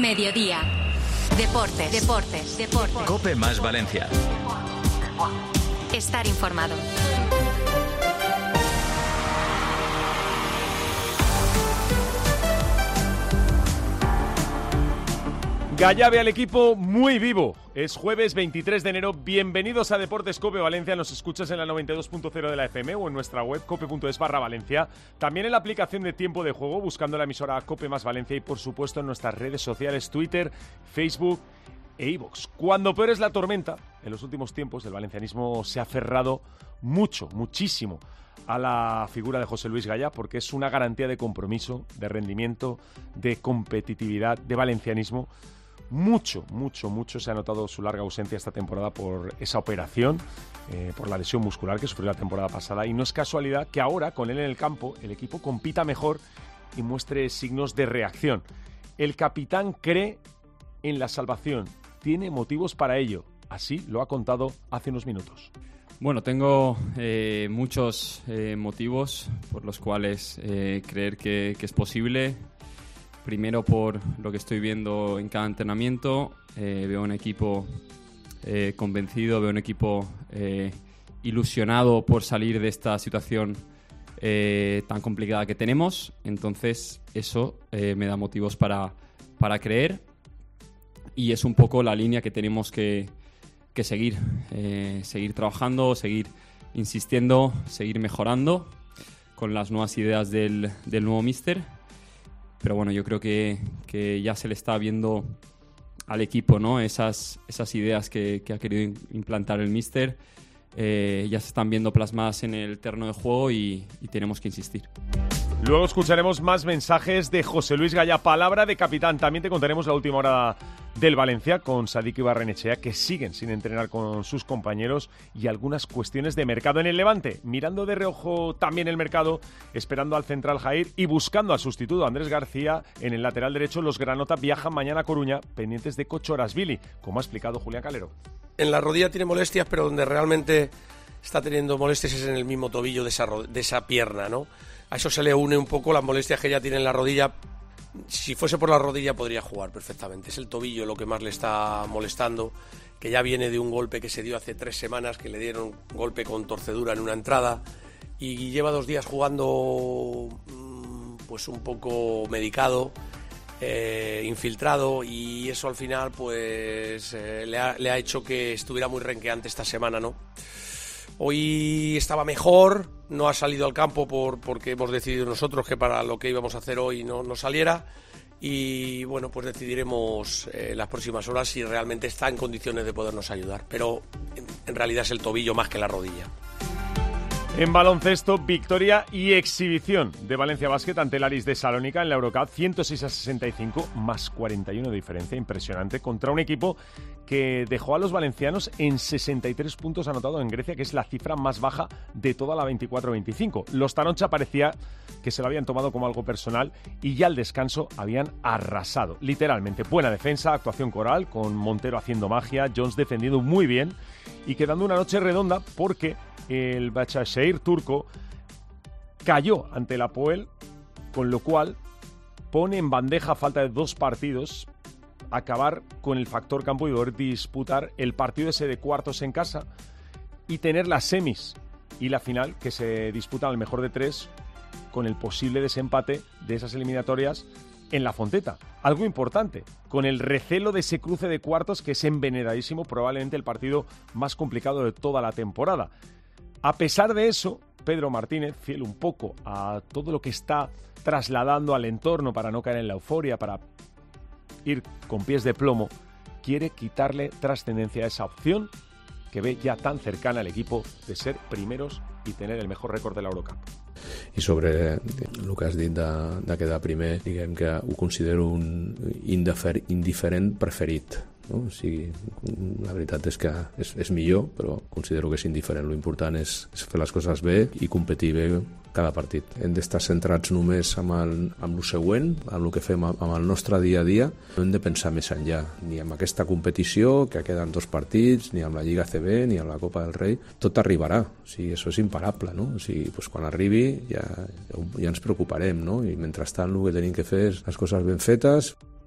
Mediodía. Deportes. COPE más Valencia. Estar informado. Gallá ve al equipo muy vivo. Es jueves 23 de enero. Bienvenidos a Deportes COPE Valencia. Nos escuchas en la 92.0 de la FM o en nuestra web cope.es/Valencia. También en la aplicación de Tiempo de Juego, buscando la emisora COPE más Valencia y por supuesto en nuestras redes sociales, Twitter, Facebook e iVoox. Cuando peor es la tormenta, en los últimos tiempos el valencianismo se ha aferrado muchísimo a la figura de José Luis Gallá, porque es una garantía de compromiso, de rendimiento, de competitividad, de valencianismo. Mucho se ha notado su larga ausencia esta temporada por esa operación, por la lesión muscular que sufrió la temporada pasada, y no es casualidad que ahora, con él en el campo, el equipo compita mejor y muestre signos de reacción. El capitán cree en la salvación, tiene motivos para ello, así lo ha contado hace unos minutos. Bueno, tengo muchos motivos por los cuales creer que es posible. Primero, por lo que estoy viendo en cada entrenamiento, veo un equipo convencido, veo un equipo ilusionado por salir de esta situación tan complicada que tenemos. Entonces, eso me da motivos para creer, y es un poco la línea que tenemos que seguir. Seguir trabajando, seguir insistiendo, seguir mejorando con las nuevas ideas del nuevo míster. Pero bueno, yo creo que ya se le está viendo al equipo, ¿no? Esas ideas que ha querido implantar el míster ya se están viendo plasmadas en el terreno de juego y tenemos que insistir. Luego escucharemos más mensajes de José Luis Gallá, palabra de capitán. También te contaremos la última hora del Valencia con Sadik y Barrenechea, que siguen sin entrenar con sus compañeros, y algunas cuestiones de mercado en el Levante. Mirando de reojo también el mercado, esperando al central Jair y buscando al sustituto Andrés García en el lateral derecho. Los Granota viajan mañana a Coruña, pendientes de Cochorasvili, como ha explicado Julián Calero. En la rodilla tiene molestias, pero donde realmente está teniendo molestias es en el mismo tobillo de esa pierna, ¿no? A eso se le une un poco las molestias que ya tiene en la rodilla. Si fuese por la rodilla podría jugar perfectamente. Es el tobillo lo que más le está molestando, que ya viene de un golpe que se dio hace 3 semanas, que le dieron golpe con torcedura en una entrada, y lleva 2 días jugando pues un poco medicado, infiltrado, y eso al final pues le ha hecho que estuviera muy renqueante esta semana, ¿no? Hoy estaba mejor, no ha salido al campo porque hemos decidido nosotros que para lo que íbamos a hacer hoy no saliera, y bueno, pues decidiremos en las próximas horas si realmente está en condiciones de podernos ayudar, pero en realidad es el tobillo más que la rodilla. En baloncesto, victoria y exhibición de Valencia Basket ante el Aris de Salónica en la Eurocup, 106-65, más 41 de diferencia, impresionante, contra un equipo que dejó a los valencianos en 63 puntos anotados en Grecia, que es la cifra más baja de toda la 24-25. Los Taroncha parecía que se lo habían tomado como algo personal y ya al descanso habían arrasado, literalmente. Buena defensa, actuación coral, con Montero haciendo magia, Jones defendiendo muy bien y quedando una noche redonda porque el Başakşehir turco cayó ante el Apoel, con lo cual pone en bandeja, a falta de 2 partidos, acabar con el factor campo y poder disputar el partido ese de cuartos en casa y tener las semis y la final, que se disputan al mejor de 3, con el posible desempate de esas eliminatorias en la Fonteta. Algo importante, con el recelo de ese cruce de cuartos que es envenenadísimo, probablemente el partido más complicado de toda la temporada. A pesar de eso, Pedro Martínez, fiel un poco a todo lo que está trasladando al entorno para no caer en la euforia, para ir con pies de plomo, quiere quitarle trascendencia a esa opción que ve ya tan cercana al equipo de ser primeros i tener el mejor rècord de l'Eurocup. I sobre el que has dit de quedar primer, diguem que ho considero un indiferent preferit, no? O sigui, la veritat és que és millor, però considero que és indiferent. Lo important és fer les coses bé i competir bé cada partit. Hem d'estar centrats només amb el següent, amb el que fem amb el nostre dia a dia. No hem de pensar més enllà, ni amb aquesta competició, que queden 2 partits, ni amb la Lliga ACB, ni amb la Copa del Rei. Tot arribarà, o sigui, això és imparable, no? O sigui, pues quan arribi ja ens preocuparem, no? I mentrestant el que tenim que fer és les coses ben fetes.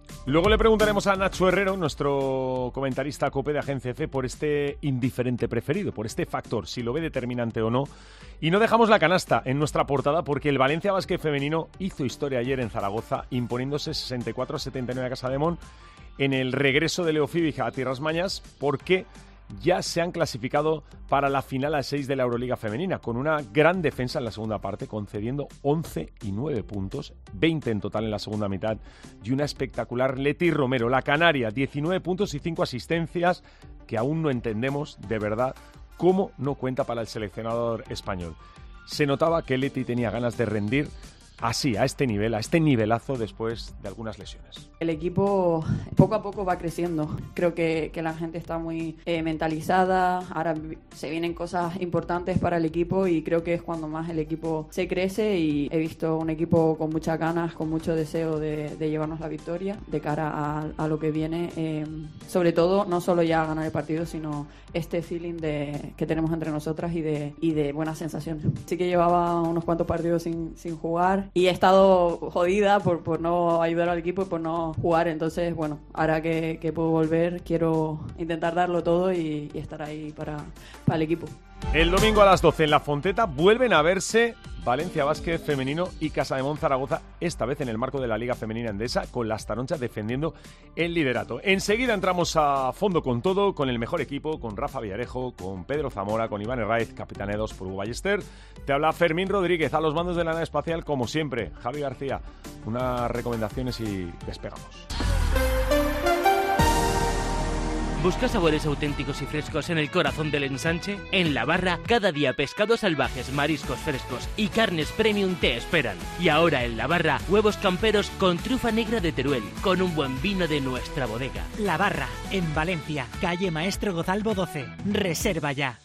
Luego le preguntaremos a Nacho Herrero, nuestro comentarista COPE de Agencia F, por este indiferente preferido, por este factor, si lo ve determinante o no. Y no dejamos la canasta en nuestra portada porque el Valencia Basket femenino hizo historia ayer en Zaragoza, imponiéndose 64-79 a Casademont en el regreso de Leo Fibic a Tierras Mañas, porque ya se han clasificado para la final a 6 de la Euroliga femenina, con una gran defensa en la segunda parte, concediendo 11 y 9 puntos, 20 en total en la segunda mitad, y una espectacular Leti Romero, la canaria, 19 puntos y 5 asistencias, que aún no entendemos de verdad cómo no cuenta para el seleccionador español. Se notaba que Leti tenía ganas de rendir así, a este nivel, a este nivelazo después de algunas lesiones. El equipo poco a poco va creciendo. Creo que la gente está muy mentalizada. Ahora se vienen cosas importantes para el equipo y creo que es cuando más el equipo se crece, y he visto un equipo con muchas ganas, con mucho deseo de llevarnos la victoria de cara a lo que viene. Sobre todo, no solo ya ganar el partido, sino este feeling que tenemos entre nosotras y de buenas sensaciones. Sí que llevaba unos cuantos partidos sin jugar y he estado jodida por no ayudar al equipo y por no jugar. Entonces, bueno, ahora que puedo volver, quiero intentar darlo todo y estar ahí para el equipo. El domingo a las 12 en La Fonteta vuelven a verse Valencia Basket femenino y Casademont Zaragoza, esta vez en el marco de la Liga Femenina Endesa, con las taronchas defendiendo el liderato. Enseguida entramos a fondo con todo, con el mejor equipo, con Rafa Villarejo, con Pedro Zamora, con Iván Herraiz, capitaneados por Hugo Ballester. Te habla Fermín Rodríguez, a los mandos de la nave espacial, como siempre, Javi García. Unas recomendaciones y despegamos. ¿Buscas sabores auténticos y frescos en el corazón del ensanche? En La Barra, cada día pescados salvajes, mariscos frescos y carnes premium te esperan. Y ahora en La Barra, huevos camperos con trufa negra de Teruel, con un buen vino de nuestra bodega. La Barra, en Valencia, calle Maestro Gozalvo 12. Reserva ya.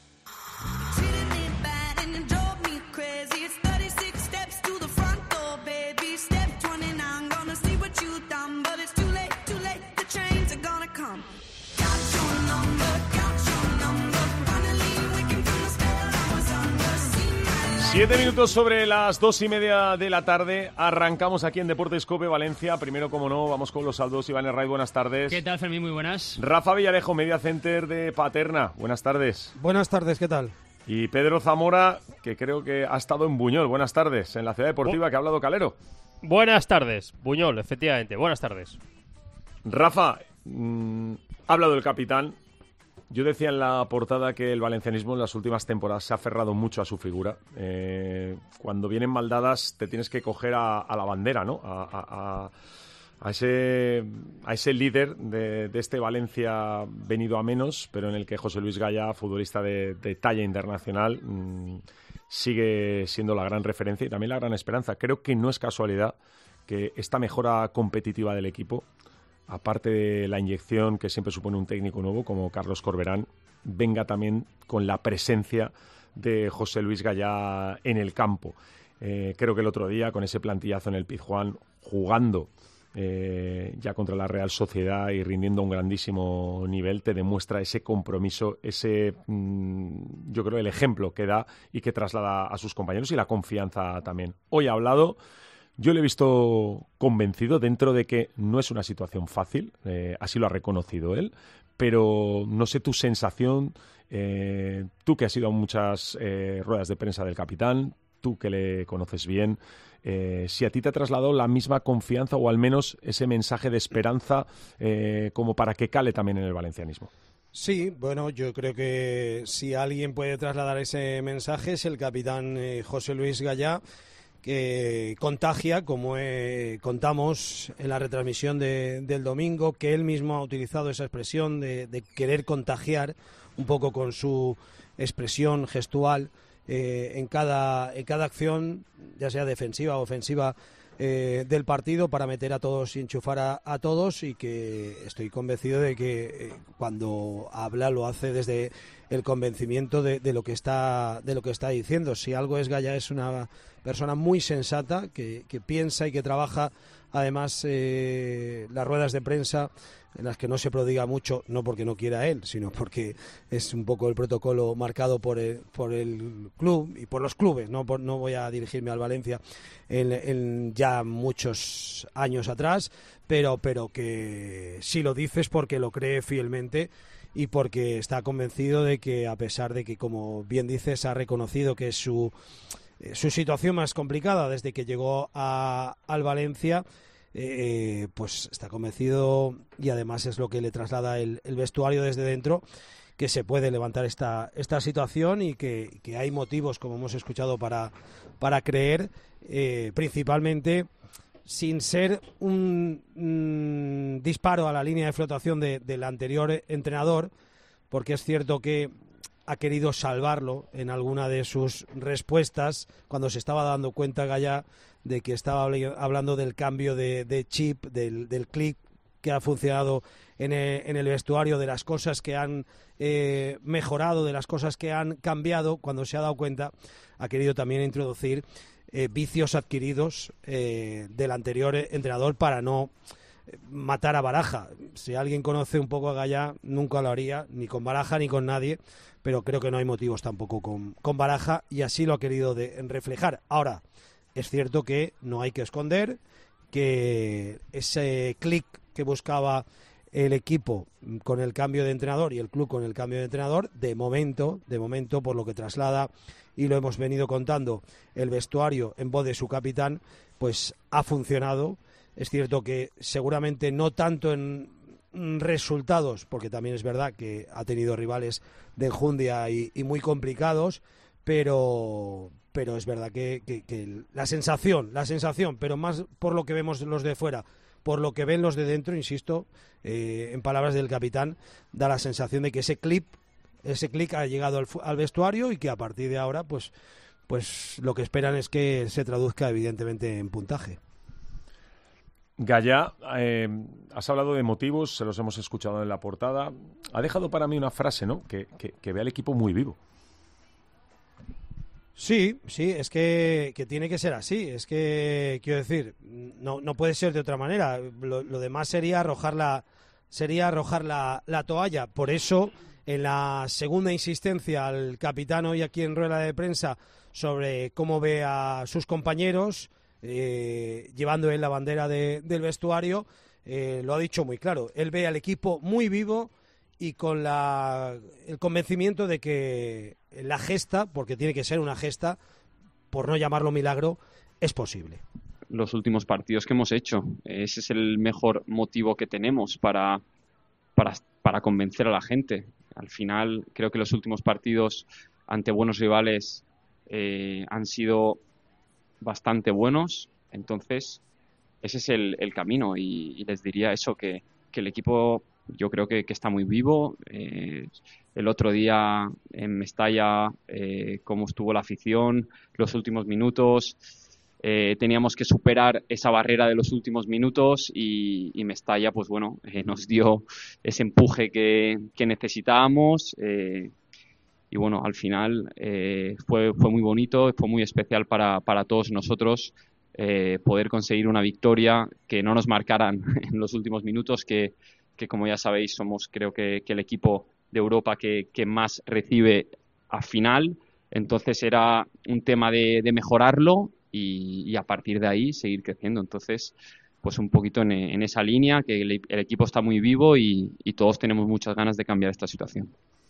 Siete minutos sobre las 2:30 de la tarde. Arrancamos aquí en Deportes COPE Valencia. Primero, como no, vamos con los saldos. Iván Herraiz, buenas tardes. ¿Qué tal, Fermín? Muy buenas. Rafa Villarejo, Media Center de Paterna. Buenas tardes. Buenas tardes, ¿qué tal? Y Pedro Zamora, que creo que ha estado en Buñol. Buenas tardes, en la ciudad deportiva que ha hablado Calero. Buenas tardes, Buñol, efectivamente. Buenas tardes. Rafa, ha hablado el capitán. Yo decía en la portada que el valencianismo en las últimas temporadas se ha aferrado mucho a su figura. Cuando vienen mal dadas te tienes que coger a la bandera, ¿no? A ese líder de este Valencia venido a menos, pero en el que José Luis Gaya, futbolista de talla internacional, sigue siendo la gran referencia y también la gran esperanza. Creo que no es casualidad que esta mejora competitiva del equipo, aparte de la inyección que siempre supone un técnico nuevo como Carlos Corberán, venga también con la presencia de José Luis Gaya en el campo. Creo que el otro día, con ese plantillazo en el Pizjuán, jugando ya contra la Real Sociedad y rindiendo a un grandísimo nivel, te demuestra ese compromiso, yo creo, el ejemplo que da y que traslada a sus compañeros, y la confianza también. Hoy ha hablado. Yo le he visto convencido, dentro de que no es una situación fácil, así lo ha reconocido él, pero no sé tu sensación, tú que has ido a muchas ruedas de prensa del capitán, tú que le conoces bien, si a ti te ha trasladado la misma confianza o al menos ese mensaje de esperanza como para que cale también en el valencianismo. Sí, bueno, yo creo que si alguien puede trasladar ese mensaje es el capitán José Luis Gaya, que contagia, como contamos en la retransmisión del domingo, que él mismo ha utilizado esa expresión de querer contagiar un poco con su expresión gestual en cada acción, ya sea defensiva o ofensiva, del partido, para meter a todos y enchufar a todos, y que estoy convencido de que cuando habla lo hace desde el convencimiento de lo que está diciendo. Si algo es Gaya, es una persona muy sensata que piensa y que trabaja además las ruedas de prensa en las que no se prodiga mucho, no porque no quiera él, sino porque es un poco el protocolo marcado por el club y por los clubes. No voy a dirigirme al Valencia en ya muchos años atrás, pero que si lo dices porque lo cree fielmente y porque está convencido de que, a pesar de que, como bien dices, ha reconocido que es su situación más complicada desde que llegó al Valencia, pues está convencido, y además es lo que le traslada el vestuario desde dentro, que se puede levantar esta situación y que hay motivos, como hemos escuchado, para creer, principalmente sin ser un disparo a la línea de flotación del anterior entrenador, porque es cierto que ha querido salvarlo en alguna de sus respuestas cuando se estaba dando cuenta Gallá de que estaba hablando del cambio de chip, del clic que ha funcionado en el vestuario, de las cosas que han mejorado, de las cosas que han cambiado. Cuando se ha dado cuenta, ha querido también introducir vicios adquiridos del anterior entrenador para no matar a Baraja. Si alguien conoce un poco a Gallá, nunca lo haría, ni con Baraja ni con nadie, pero creo que no hay motivos tampoco con Baraja, y así lo ha querido reflejar. Ahora, es cierto que no hay que esconder que ese clic que buscaba el equipo con el cambio de entrenador y el club con el cambio de entrenador, de momento, por lo que traslada, y lo hemos venido contando, el vestuario en voz de su capitán, pues ha funcionado. Es cierto que seguramente no tanto en resultados, porque también es verdad que ha tenido rivales de enjundia y muy complicados, pero es verdad que la sensación, pero más por lo que vemos los de fuera, por lo que ven los de dentro, insisto, en palabras del capitán, da la sensación de que ese clic ha llegado al vestuario y que a partir de ahora pues lo que esperan es que se traduzca evidentemente en puntaje. Gallá, has hablado de motivos, se los hemos escuchado en la portada. Ha dejado para mí una frase, ¿no? Que ve al equipo muy vivo. Sí, es que tiene que ser así. Es que, quiero decir, no puede ser de otra manera. Lo demás sería arrojar la toalla. Por eso, en la segunda insistencia al capitán hoy aquí en rueda de prensa sobre cómo ve a sus compañeros, llevando él la bandera del vestuario, lo ha dicho muy claro. Él ve al equipo muy vivo y con el convencimiento de que la gesta, porque tiene que ser una gesta, por no llamarlo milagro, es posible. Los últimos partidos que hemos hecho, ese es el mejor motivo que tenemos para convencer a la gente. Al final, creo que los últimos partidos ante buenos rivales han sido bastante buenos, entonces ese es el camino, y les diría eso, que el equipo yo creo que está muy vivo. El otro día en Mestalla, cómo estuvo la afición, los últimos minutos, teníamos que superar esa barrera de los últimos minutos y Mestalla, pues bueno, nos dio ese empuje que necesitábamos, y bueno, al final fue muy bonito, fue muy especial para todos nosotros poder conseguir una victoria, que no nos marcaran en los últimos minutos, que como ya sabéis somos, creo que el equipo de Europa que más recibe a final. Entonces era un tema de mejorarlo y a partir de ahí seguir creciendo. Entonces, pues un poquito en esa línea, que el equipo está muy vivo y todos tenemos muchas ganas de cambiar esta situación.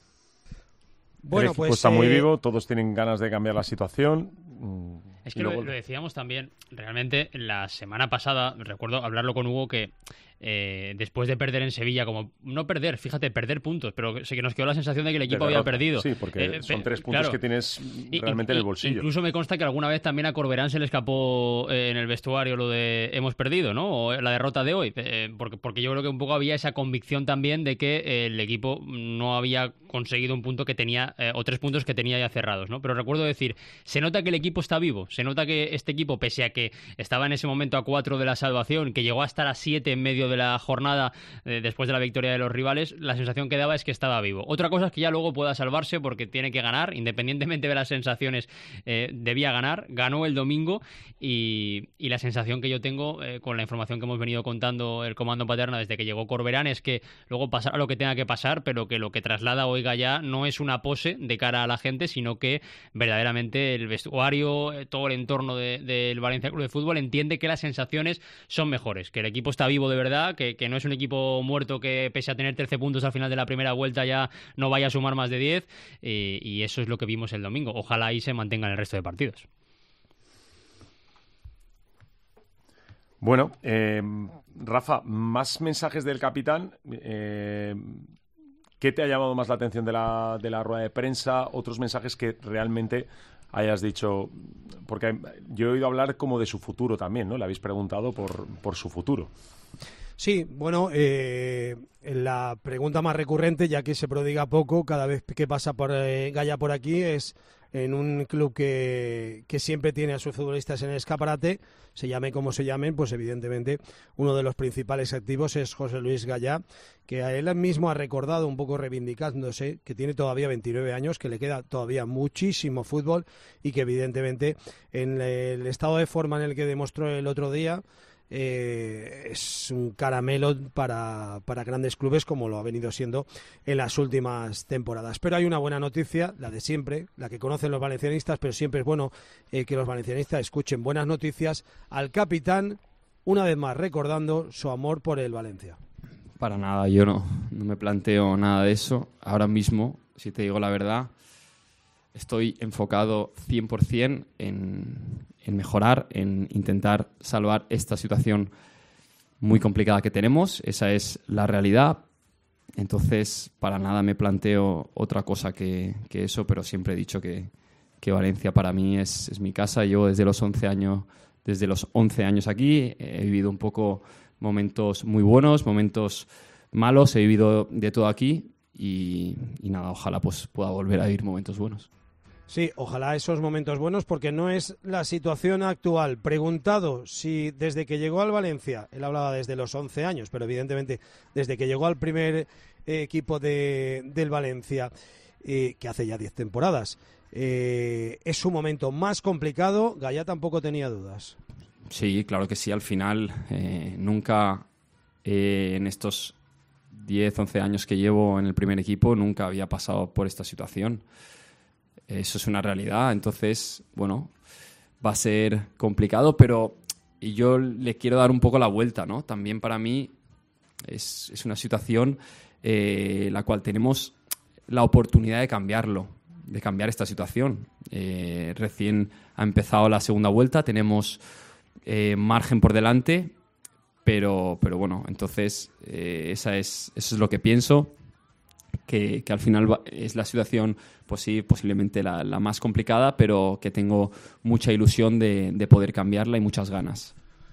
Bueno, el equipo está muy vivo, todos tienen ganas de cambiar la situación. Es que lo decíamos también, realmente la semana pasada, recuerdo hablarlo con Hugo, que después de perder en Sevilla, como no perder, fíjate, perder puntos, pero sí que nos quedó la sensación de que el equipo había perdido. Sí, porque son 3 puntos, claro, que tienes realmente en el bolsillo. Incluso me consta que alguna vez también a Corberán se le escapó en el vestuario lo de hemos perdido, ¿no? O la derrota de hoy, porque yo creo que un poco había esa convicción también de que el equipo no había conseguido un punto que tenía, o 3 puntos que tenía ya cerrados, ¿no? Pero recuerdo decir, se nota que el equipo está vivo, se nota que este equipo, pese a que estaba en ese momento a 4 de la salvación, que llegó a estar a 7 en medio de la jornada, después de la victoria de los rivales, la sensación que daba es que estaba vivo. Otra cosa es que ya luego pueda salvarse porque tiene que ganar, independientemente de las sensaciones, debía ganar, ganó el domingo y la sensación que yo tengo con la información que hemos venido contando el comando Paterna desde que llegó Corberán es que luego pasará lo que tenga que pasar, pero que lo que traslada hoy Gallá no es una pose de cara a la gente, sino que verdaderamente el vestuario, todo el entorno del Valencia Club de Fútbol entiende que las sensaciones son mejores, que el equipo está vivo de verdad, que no es un equipo muerto que pese a tener 13 puntos al final de la primera vuelta ya no vaya a sumar más de 10 y eso es lo que vimos el domingo. Ojalá ahí se mantenga en el resto de partidos. Bueno, Rafa, más mensajes del capitán. ¿Qué te ha llamado más la atención de la rueda de prensa? Otros mensajes que realmente hayas dicho, porque yo he oído hablar como de su futuro también, ¿no? Le habéis preguntado por su futuro. Sí, bueno, la pregunta más recurrente, ya que se prodiga poco cada vez que pasa por Gallá por aquí, es en un club que siempre tiene a sus futbolistas en el escaparate, se llame como se llamen, pues evidentemente uno de los principales activos es José Luis Gallá, que a él mismo ha recordado, un poco reivindicándose, que tiene todavía 29 años, que le queda todavía muchísimo fútbol y que evidentemente en el estado de forma en el que demostró el otro día, es un caramelo para grandes clubes como lo ha venido siendo en las últimas temporadas. Pero hay una buena noticia, la de siempre, la que conocen los valencianistas, pero siempre es bueno que los valencianistas escuchen buenas noticias al capitán, una vez más recordando su amor por el Valencia. Para nada, yo no me planteo nada de eso. Ahora mismo, si te digo la verdad, estoy enfocado 100% en mejorar, en intentar salvar esta situación muy complicada que tenemos. Esa es la realidad. Entonces, para nada me planteo otra cosa que eso, pero siempre he dicho que Valencia para mí es mi casa. Yo desde los 11 años aquí he vivido un poco momentos muy buenos, momentos malos, he vivido de todo aquí y nada, ojalá pues pueda volver a vivir momentos buenos. Sí, ojalá esos momentos buenos, porque no es la situación actual. Preguntado si desde que llegó al Valencia, él hablaba desde los 11 años, pero evidentemente desde que llegó al primer equipo del Valencia, que hace ya 10 temporadas, es su momento más complicado. Gallá tampoco tenía dudas. Sí, claro que sí. Al final, nunca en estos 10, 11 años que llevo en el primer equipo, nunca había pasado por esta situación. Eso es una realidad, entonces, bueno, va a ser complicado, pero yo le quiero dar un poco la vuelta, ¿no? También para mí es una situación la cual tenemos la oportunidad de cambiarlo, de cambiar esta situación. Recién ha empezado la segunda vuelta, tenemos margen por delante, pero bueno, entonces eso es lo que pienso. Que al final es la situación, pues sí, posiblemente la más complicada, pero que tengo mucha ilusión de poder cambiarla y muchas ganas.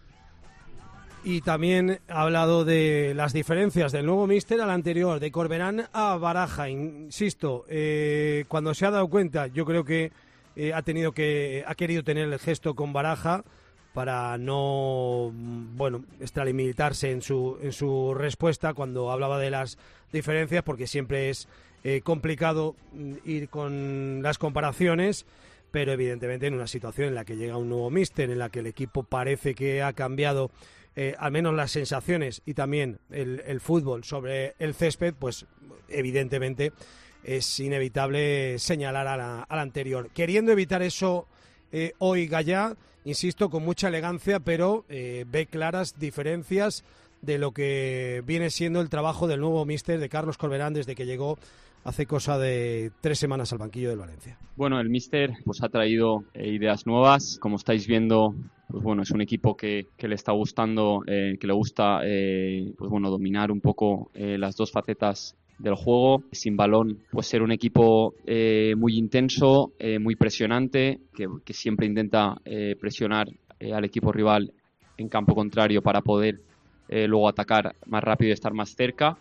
Y también ha hablado de las diferencias del nuevo míster al anterior, de Corberán a Baraja. Insisto, cuando se ha dado cuenta, yo creo que ha querido tener el gesto con Baraja para no, extralimitarse en su respuesta cuando hablaba de las diferencias, porque siempre es complicado ir con las comparaciones, pero evidentemente en una situación en la que llega un nuevo míster, en la que el equipo parece que ha cambiado al menos las sensaciones y también el fútbol sobre el césped, pues evidentemente es inevitable señalar a la anterior. Queriendo evitar eso, hoy Gallá, insisto, con mucha elegancia, pero ve claras diferencias de lo que viene siendo el trabajo del nuevo míster de Carlos Corberán desde que llegó hace cosa de 3 semanas al banquillo del Valencia. Bueno, el míster pues ha traído ideas nuevas. Como estáis viendo, pues bueno, es un equipo que le está gustando, que le gusta dominar un poco las dos facetas del juego. Sin balón, pues ser un equipo muy intenso, muy presionante, que siempre intenta presionar al equipo rival en campo contrario para poder luego atacar más rápido y estar más cerca.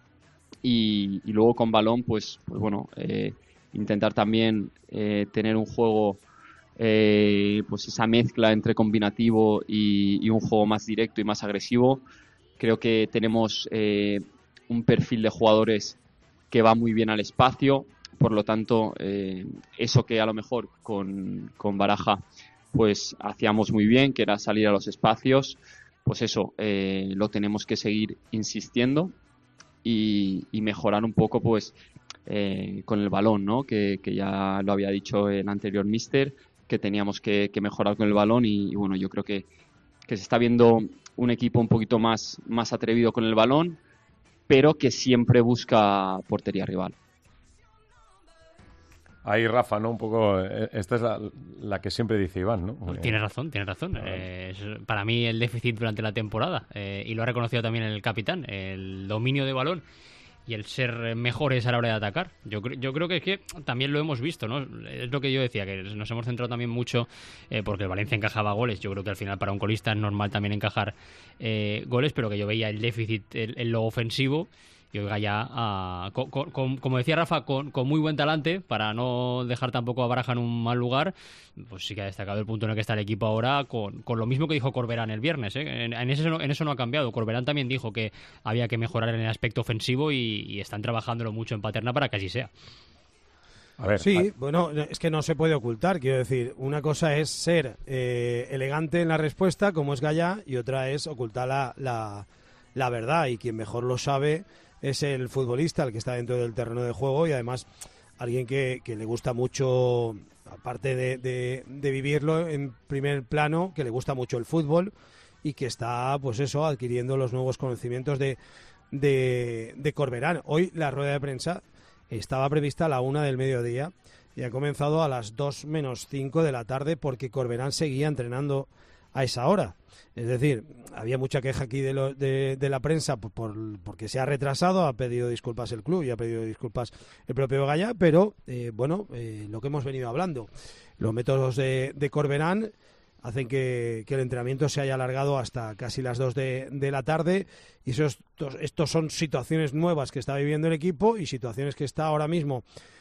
Y luego con balón, pues bueno, intentar también tener un juego, pues esa mezcla entre combinativo y un juego más directo y más agresivo. Creo que tenemos un perfil de jugadores que va muy bien al espacio, por lo tanto, eso que a lo mejor con Baraja pues hacíamos muy bien, que era salir a los espacios, pues eso lo tenemos que seguir insistiendo y mejorar un poco pues con el balón, ¿no? Que ya lo había dicho el anterior míster, que teníamos que mejorar con el balón y bueno, yo creo que se está viendo un equipo un poquito más atrevido con el balón, pero que siempre busca portería rival. Ahí Rafa, ¿no? Un poco, esta es la que siempre dice Iván, ¿no? Tienes razón. Es para mí el déficit durante la temporada, y lo ha reconocido también el capitán, el dominio de balón y el ser mejores a la hora de atacar. Yo creo que es que también lo hemos visto, ¿no? Es lo que yo decía, que nos hemos centrado también mucho porque el Valencia encajaba goles. Yo creo que al final para un colista es normal también encajar goles, pero que yo veía el déficit en lo ofensivo. Y oiga ya, como decía Rafa, con muy buen talante, para no dejar tampoco a Baraja en un mal lugar, pues sí que ha destacado el punto en el que está el equipo ahora, con lo mismo que dijo Corberán el viernes. En eso no ha cambiado. Corberán también dijo que había que mejorar en el aspecto ofensivo y están trabajándolo mucho en Paterna para que así sea. A ver, sí, bueno, es que no se puede ocultar, quiero decir, una cosa es ser elegante en la respuesta, como es Gallá, y otra es ocultar la verdad, y quien mejor lo sabe es el futbolista, el que está dentro del terreno de juego, y además alguien que le gusta mucho, aparte de vivirlo en primer plano, que le gusta mucho el fútbol y que está, pues eso, adquiriendo los nuevos conocimientos de Corberán. Hoy la rueda de prensa estaba prevista a la 1 del mediodía y ha comenzado a las 2 menos 5 de la tarde porque seguía entrenando a esa hora. Es decir, había mucha queja aquí de la prensa porque se ha retrasado, ha pedido disculpas el club y ha pedido disculpas el propio Gallá, pero lo que hemos venido hablando, los métodos de Corberán hacen que el entrenamiento se haya alargado hasta casi las 2 de la tarde, y estos son situaciones nuevas que está viviendo el equipo y situaciones que está ahora mismo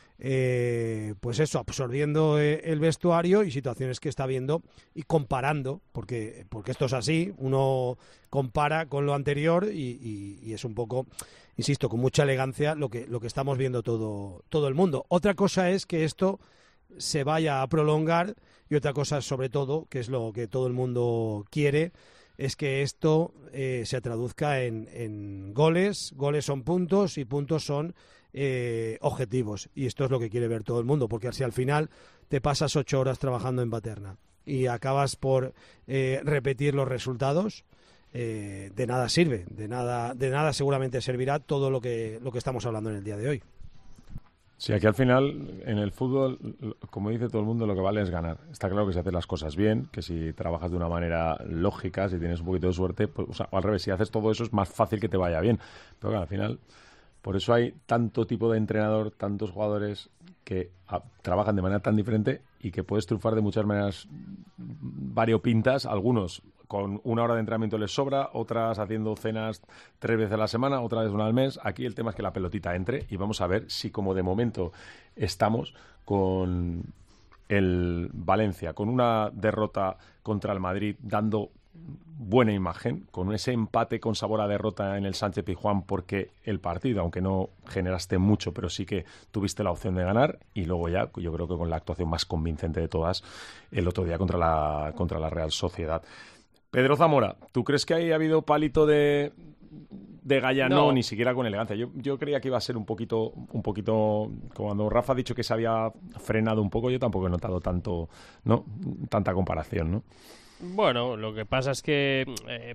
pues eso, absorbiendo el vestuario, y situaciones que está viendo y comparando, porque esto es así, uno compara con lo anterior y es un poco, insisto, con mucha elegancia lo que estamos viendo todo el mundo. Otra cosa es que esto se vaya a prolongar, y otra cosa sobre todo, que es lo que todo el mundo quiere, es que esto se traduzca en goles. Goles son puntos y puntos son objetivos, y esto es lo que quiere ver todo el mundo, porque si al final te pasas 8 horas trabajando en Paterna y acabas por repetir los resultados, de nada sirve, de nada seguramente servirá todo lo que estamos hablando en el día de hoy. Sí, aquí al final, en el fútbol, como dice todo el mundo, lo que vale es ganar. Está claro que si haces las cosas bien, que si trabajas de una manera lógica, si tienes un poquito de suerte, pues, o al revés, si haces todo eso es más fácil que te vaya bien. Pero claro, al final, por eso hay tanto tipo de entrenador, tantos jugadores que trabajan de manera tan diferente y que puedes triunfar de muchas maneras variopintas. Algunos con 1 hora de entrenamiento les sobra, otras haciendo cenas 3 veces a la semana, otra vez 1 al mes. Aquí el tema es que la pelotita entre, y vamos a ver si, como de momento estamos con el Valencia, con una derrota contra el Madrid, dando buena imagen, con ese empate con sabor a derrota en el Sánchez-Pizjuán, porque el partido, aunque no generaste mucho, pero sí que tuviste la opción de ganar, y luego ya, yo creo que con la actuación más convincente de todas, el otro día contra la Real Sociedad. Pedro Zamora, ¿tú crees que ahí ha habido palito de Gallá? No, ni siquiera con elegancia. Yo creía que iba a ser un poquito, cuando Rafa ha dicho que se había frenado un poco, yo tampoco he notado tanta comparación, ¿no? Bueno, lo que pasa es que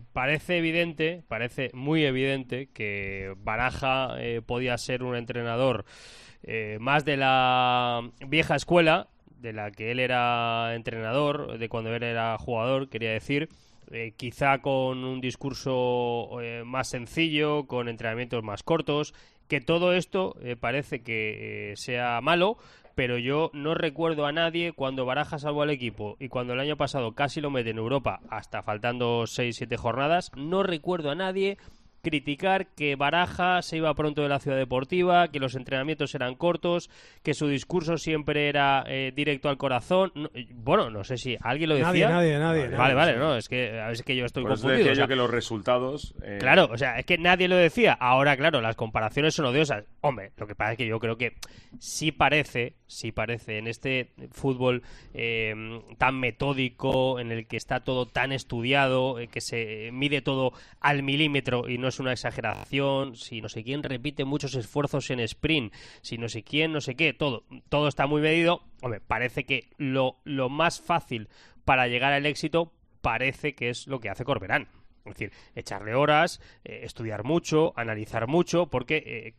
parece muy evidente que Baraja podía ser un entrenador más de la vieja escuela, de la que él era entrenador, de cuando él era jugador, quería decir, quizá con un discurso más sencillo, con entrenamientos más cortos, que todo esto parece que sea malo, pero yo no recuerdo a nadie, cuando Baraja salvó al equipo y cuando el año pasado casi lo mete en Europa hasta faltando 6-7 jornadas, no recuerdo a nadie criticar que Baraja se iba pronto de la Ciudad Deportiva, que los entrenamientos eran cortos, que su discurso siempre era directo al corazón. Bueno, no sé si alguien lo decía. Nadie. Vale, no, es que yo estoy por eso confundido. decía yo que los resultados... Claro, o sea, es que nadie lo decía. Ahora, claro, las comparaciones son odiosas. Hombre, lo que pasa es que yo creo que sí parece en este fútbol tan metódico, en el que está todo tan estudiado, que se mide todo al milímetro y no es una exageración, si no sé quién repite muchos esfuerzos en sprint, si no sé quién, no sé qué, todo está muy medido. Hombre, parece que lo más fácil para llegar al éxito parece que es lo que hace Corberán. Es decir, echarle horas, estudiar mucho, analizar mucho, porque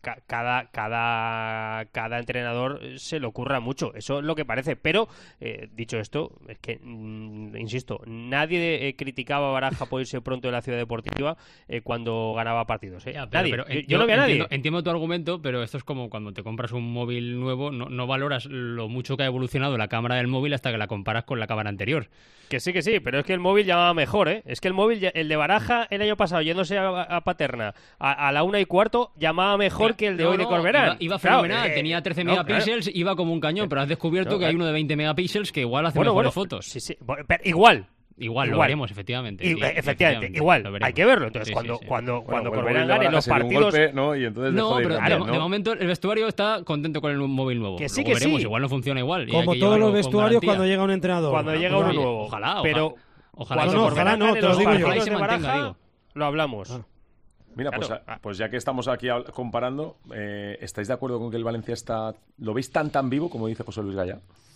cada entrenador se le ocurra mucho. Eso es lo que parece. Pero, dicho esto, es que, insisto, nadie criticaba a Baraja por irse pronto de la Ciudad Deportiva cuando ganaba partidos. Nadie. Pero yo no veo a nadie. Entiendo tu argumento, pero esto es como cuando te compras un móvil nuevo, no valoras lo mucho que ha evolucionado la cámara del móvil hasta que la comparas con la cámara anterior. Que sí, pero es que el móvil llamaba mejor, ¿eh? Es que el móvil, el de Baraja el año pasado, yéndose a Paterna a la 1:15, llamaba mejor que el de hoy de Corberán. Iba fenomenal, tenía 13 megapíxeles, iba como un cañón, pero has descubierto que hay uno de 20 megapíxeles que igual hace mejores fotos. Sí, pero igual. Lo veremos, efectivamente. Efectivamente, igual. Hay que verlo. Entonces, cuando Corberán gane los partidos... Golpe, ¿no? Y entonces pero de momento el vestuario está contento con el móvil nuevo. Que sí, Luego veremos, igual no funciona igual. Como todos los vestuarios cuando llega un entrenador. Cuando llega uno nuevo. Ojalá. Ojalá no, te lo digo yo. Se mantenga, digo. Lo hablamos. Mira, claro. Pues ya que estamos aquí comparando, ¿estáis de acuerdo con que el Valencia lo veis tan vivo como dice José Luis Gallá?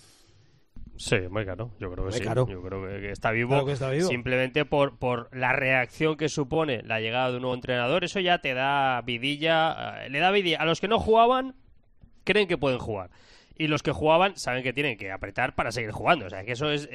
Sí, muy claro. Yo creo que sí. Claro. Yo creo que está vivo. Claro que está vivo. Simplemente por la reacción que supone la llegada de un nuevo entrenador. Eso ya te da vidilla. Le da vidilla. A los que no jugaban, creen que pueden jugar. Y los que jugaban saben que tienen que apretar para seguir jugando. O sea, que eso es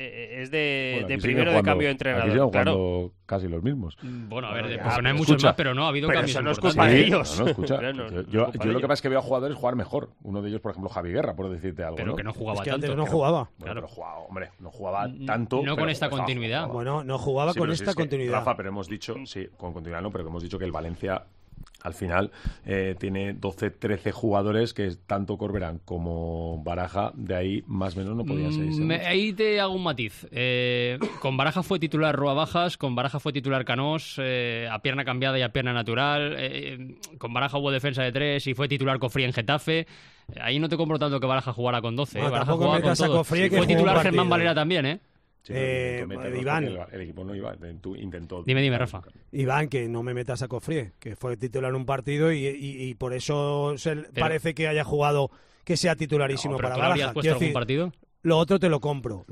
de primero de cambio de entrenador. Claro. Casi los mismos. Bueno, a ver, porque no hay muchos más, pero no ha habido cambios. Eso no es culpa de ellos. No, escucha. Yo lo que pasa es que veo a jugadores jugar mejor. Uno de ellos, por ejemplo, Javi Guerra, por decirte algo. Pero que no jugaba tanto. Antes no jugaba. Bueno, pero no jugaba tanto. No con esta continuidad. Bueno, no jugaba con esta continuidad. Rafa, pero hemos dicho, sí, con continuidad no, pero hemos dicho que el Valencia al final tiene 12, 13 jugadores que tanto Corberán como Baraja, de ahí más o menos no podían ser. Ahí te hago un matiz. Con Baraja fue titular Roa Bajas, con Baraja fue titular Canós, a pierna cambiada y a pierna natural. Con Baraja hubo defensa de 3 y fue titular Cofré en Getafe. Ahí no te compro tanto que Baraja jugara con 12. Baraja jugaba con todos. Fue titular Germán Valera también, ¿eh? Sí, Iván, el equipo no iba, intentó. Dime, Rafa. Iván, que no me metas a Cofré, que fue titular en un partido y por eso parece que haya jugado, que sea titularísimo para Baraja. ¿Habrías puesto algún partido? Lo otro te lo compro.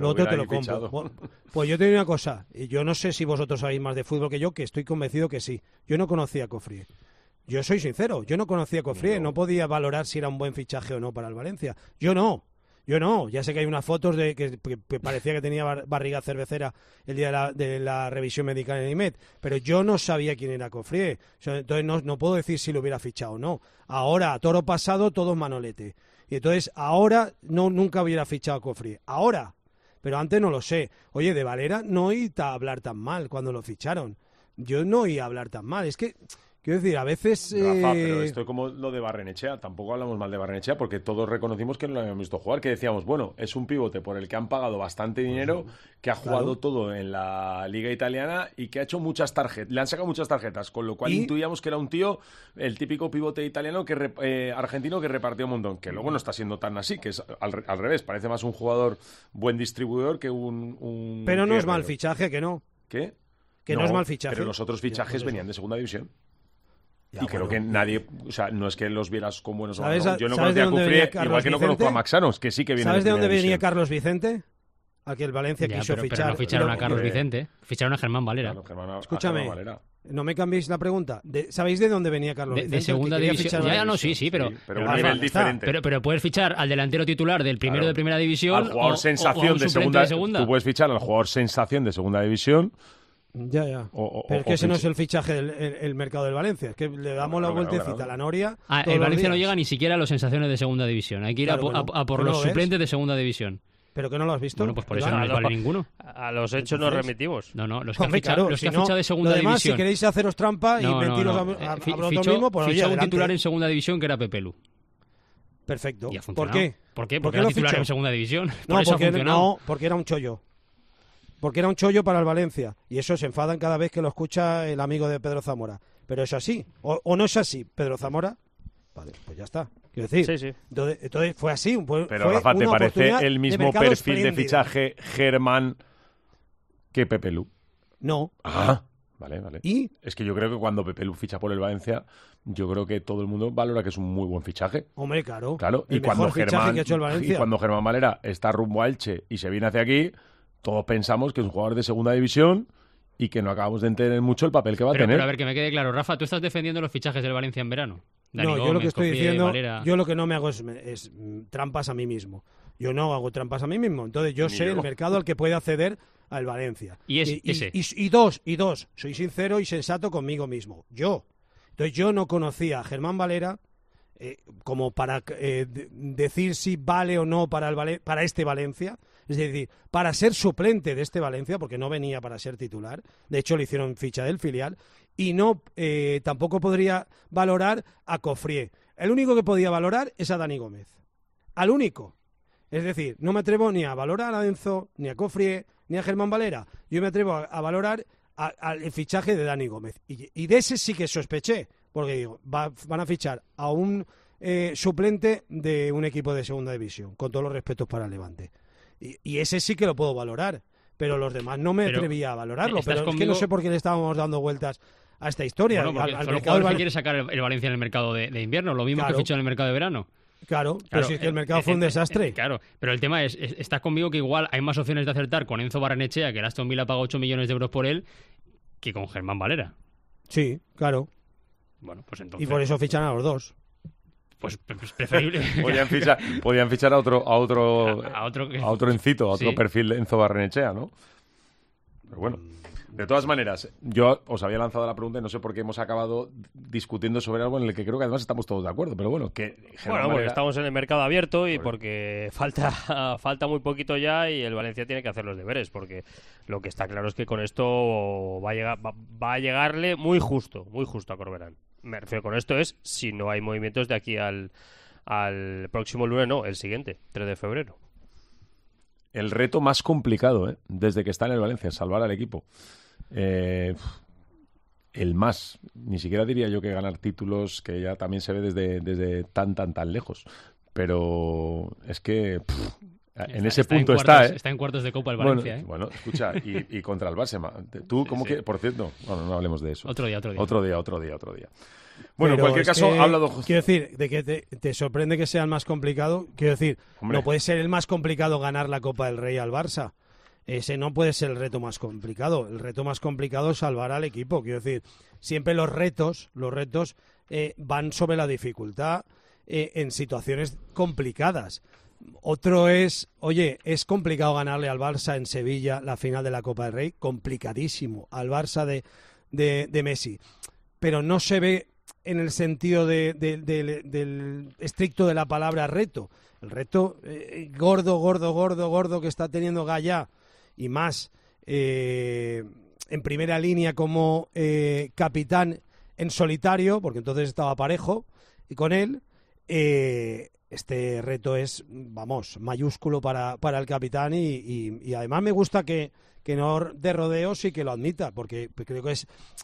Pues yo te digo una cosa, y yo no sé si vosotros sabéis más de fútbol que yo, que estoy convencido que sí. Yo no conocía a Cofré. Yo soy sincero, yo no conocía a Cofré, no podía valorar si era un buen fichaje o no para el Valencia. Yo no, ya sé que hay unas fotos de que parecía que tenía barriga cervecera el día de la revisión médica en IMED, pero yo no sabía quién era Cofré, entonces no puedo decir si lo hubiera fichado o no. Ahora, a toro pasado, todo Manolete, y entonces ahora nunca hubiera fichado a Cofré, ahora, pero antes no lo sé. Oye, de Valera no oí hablar tan mal cuando lo ficharon, yo no oí hablar tan mal, es que... Quiero decir, a veces... Rafa, pero esto es como lo de Barrenechea. Tampoco hablamos mal de Barrenechea porque todos reconocimos que no lo habíamos visto jugar. Que decíamos, bueno, es un pivote por el que han pagado bastante dinero, que ha jugado todo en la Liga Italiana y que ha hecho muchas tarjetas. Le han sacado muchas tarjetas, con lo cual intuíamos que era un tío, el típico pivote italiano argentino que repartió un montón. Que luego no está siendo tan así, que es al revés. Parece más un jugador buen distribuidor que un Pero no es mal fichaje, que no. ¿Qué? Que no es mal fichaje. Pero los otros fichajes venían de segunda división. Y creo que nadie, o sea, no es que los vieras con buenos ojos. Yo no conocía a Cufré, igual que no conozco a Maxanos, que sí que viene. ¿Sabes de dónde venía Carlos Vicente? Al que el Valencia quiso fichar. Pero no ficharon a Carlos Vicente, ficharon a Germán Valera. Escúchame, no me cambiéis la pregunta. ¿Sabéis de dónde venía Carlos Vicente? De segunda división. Sí, pero a nivel diferente. Pero puedes fichar al delantero titular del primero de primera división, al jugador sensación de segunda. Tú puedes fichar al jugador sensación de segunda división. Ya. Pero es que ese no es el fichaje del mercado del Valencia. Es que le damos la vueltecita a la noria. El Valencia no llega ni siquiera a las sensaciones de segunda división. Hay que ir a por los suplentes de segunda división. ¿Pero que no lo has visto? Bueno, pues por eso no les vale ninguno. A los hechos nos remitimos. No, los que han fichado, los que han fichado de segunda división. Si queréis haceros trampa y mentiros a vosotros mismos, pues fichó un titular en segunda división que era Pepe Lu. Perfecto. ¿Por qué? Porque era titular en segunda división. Porque era un chollo. Porque era un chollo para el Valencia. Y eso se enfadan cada vez que lo escucha el amigo de Pedro Zamora. Pero es así. ¿O no es así, Pedro Zamora? Vale, pues ya está. Quiero decir, sí. Entonces fue así. Pero Rafa, ¿te parece el mismo perfil de fichaje Germán que Pepe Lu? No. Ah, vale. ¿Y? Es que yo creo que cuando Pepe Lu ficha por el Valencia, yo creo que todo el mundo valora que es un muy buen fichaje. Hombre, claro. Y cuando Germán Valera está rumbo a Elche y se viene hacia aquí, todos pensamos que es un jugador de segunda división y que no acabamos de entender mucho el papel que va a tener. Pero a ver, que me quede claro, Rafa, ¿tú estás defendiendo los fichajes del Valencia en verano? Dani Gómez, yo lo que estoy diciendo, Valera... yo lo que no me hago es trampas a mí mismo. Yo no hago trampas a mí mismo. Entonces yo sé el mercado al que puede acceder al Valencia. Y dos, soy sincero y sensato conmigo mismo. Entonces yo no conocía a Germán Valera como para decir si vale o no para este Valencia. Es decir, para ser suplente de este Valencia, porque no venía para ser titular. De hecho, le hicieron ficha del filial. Y no tampoco podría valorar a Cofré. El único que podía valorar es a Dani Gómez. Al único. Es decir, no me atrevo ni a valorar a Enzo, ni a Cofré, ni a Germán Valera. Yo me atrevo a valorar al fichaje de Dani Gómez. Y de ese sí que sospeché. Porque digo, van a fichar a un suplente de un equipo de segunda división. Con todos los respetos para el Levante. Y ese sí que lo puedo valorar. Pero los demás no me atrevía a valorarlo. Pero es que no sé por qué le estábamos dando vueltas a esta historia. Bueno, al mercado que quiere sacar el Valencia en el mercado de invierno, lo mismo que fichó en el mercado de verano. Claro, pero si es que el mercado fue un desastre. Claro, pero el tema es, estás conmigo que igual hay más opciones de acertar con Enzo Barrenechea, que el Aston Villa paga 8 millones de euros por él, que con Germán Valera. Sí, claro. Bueno, pues entonces... Y por eso fichan a los dos. Pues preferible. podían fichar a otro Encito, a otro perfil de Enzo Barrenechea, ¿no? Pero bueno, de todas maneras, yo os había lanzado la pregunta y no sé por qué hemos acabado discutiendo sobre algo en el que creo que además estamos todos de acuerdo, pero bueno, que porque estamos en el mercado abierto y porque falta muy poquito ya y el Valencia tiene que hacer los deberes, porque lo que está claro es que con esto va a llegarle muy justo a Corberán. Me refiero con esto es si no hay movimientos de aquí al próximo lunes, no, el siguiente, 3 de febrero. El reto más complicado, desde que está en el Valencia, salvar al equipo. El más, ni siquiera diría yo que ganar títulos, que ya también se ve desde tan lejos. Pero es que en ese punto está. Está en cuartos de Copa el Valencia. Bueno, escucha, y contra el Barça. ¿Tú cómo quieres? Por cierto, bueno, no hablemos de eso. Otro día. Bueno, en cualquier caso, ha hablado... Quiero decir, de que te sorprende que sea el más complicado. Quiero decir, no puede ser el más complicado ganar la Copa del Rey al Barça. Ese no puede ser el reto más complicado. El reto más complicado es salvar al equipo. Quiero decir, siempre los retos van sobre la dificultad en situaciones complicadas. Otro es, es complicado ganarle al Barça en Sevilla la final de la Copa del Rey. Complicadísimo. Al Barça de Messi. Pero no se ve en el sentido del estricto de la palabra reto. El reto gordo que está teniendo Gallá y más en primera línea como capitán en solitario, porque entonces estaba Parejo y con él, este reto es, mayúsculo para el capitán y además me gusta que no de rodeos y que lo admita, porque creo que es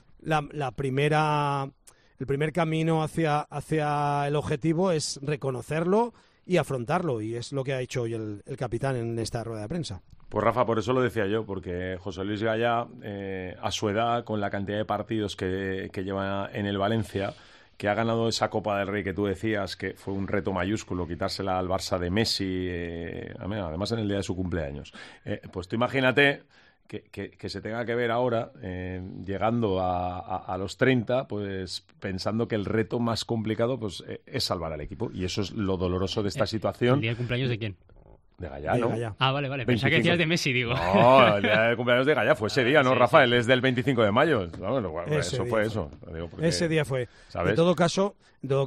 el primer camino hacia el objetivo es reconocerlo y afrontarlo, y es lo que ha hecho hoy el capitán en esta rueda de prensa. Pues Rafa, por eso lo decía yo, porque José Luis Gallá, a su edad, con la cantidad de partidos que lleva en el Valencia, que ha ganado esa Copa del Rey que tú decías, que fue un reto mayúsculo, quitársela al Barça de Messi, además en el día de su cumpleaños. Pues tú imagínate que se tenga que ver ahora, llegando a los 30, pues pensando que el reto más complicado pues es salvar al equipo. Y eso es lo doloroso de esta situación. ¿El día de cumpleaños de quién? De Gallá, ¿no? Gallá. Ah, vale. Pensaba que decías de Messi, digo. No, el día de cumpleaños de Gallá fue ese día, ¿no, sí, Rafael? Es del 25 de mayo. No, eso fue. Ese día fue. ¿Sabes? En todo caso...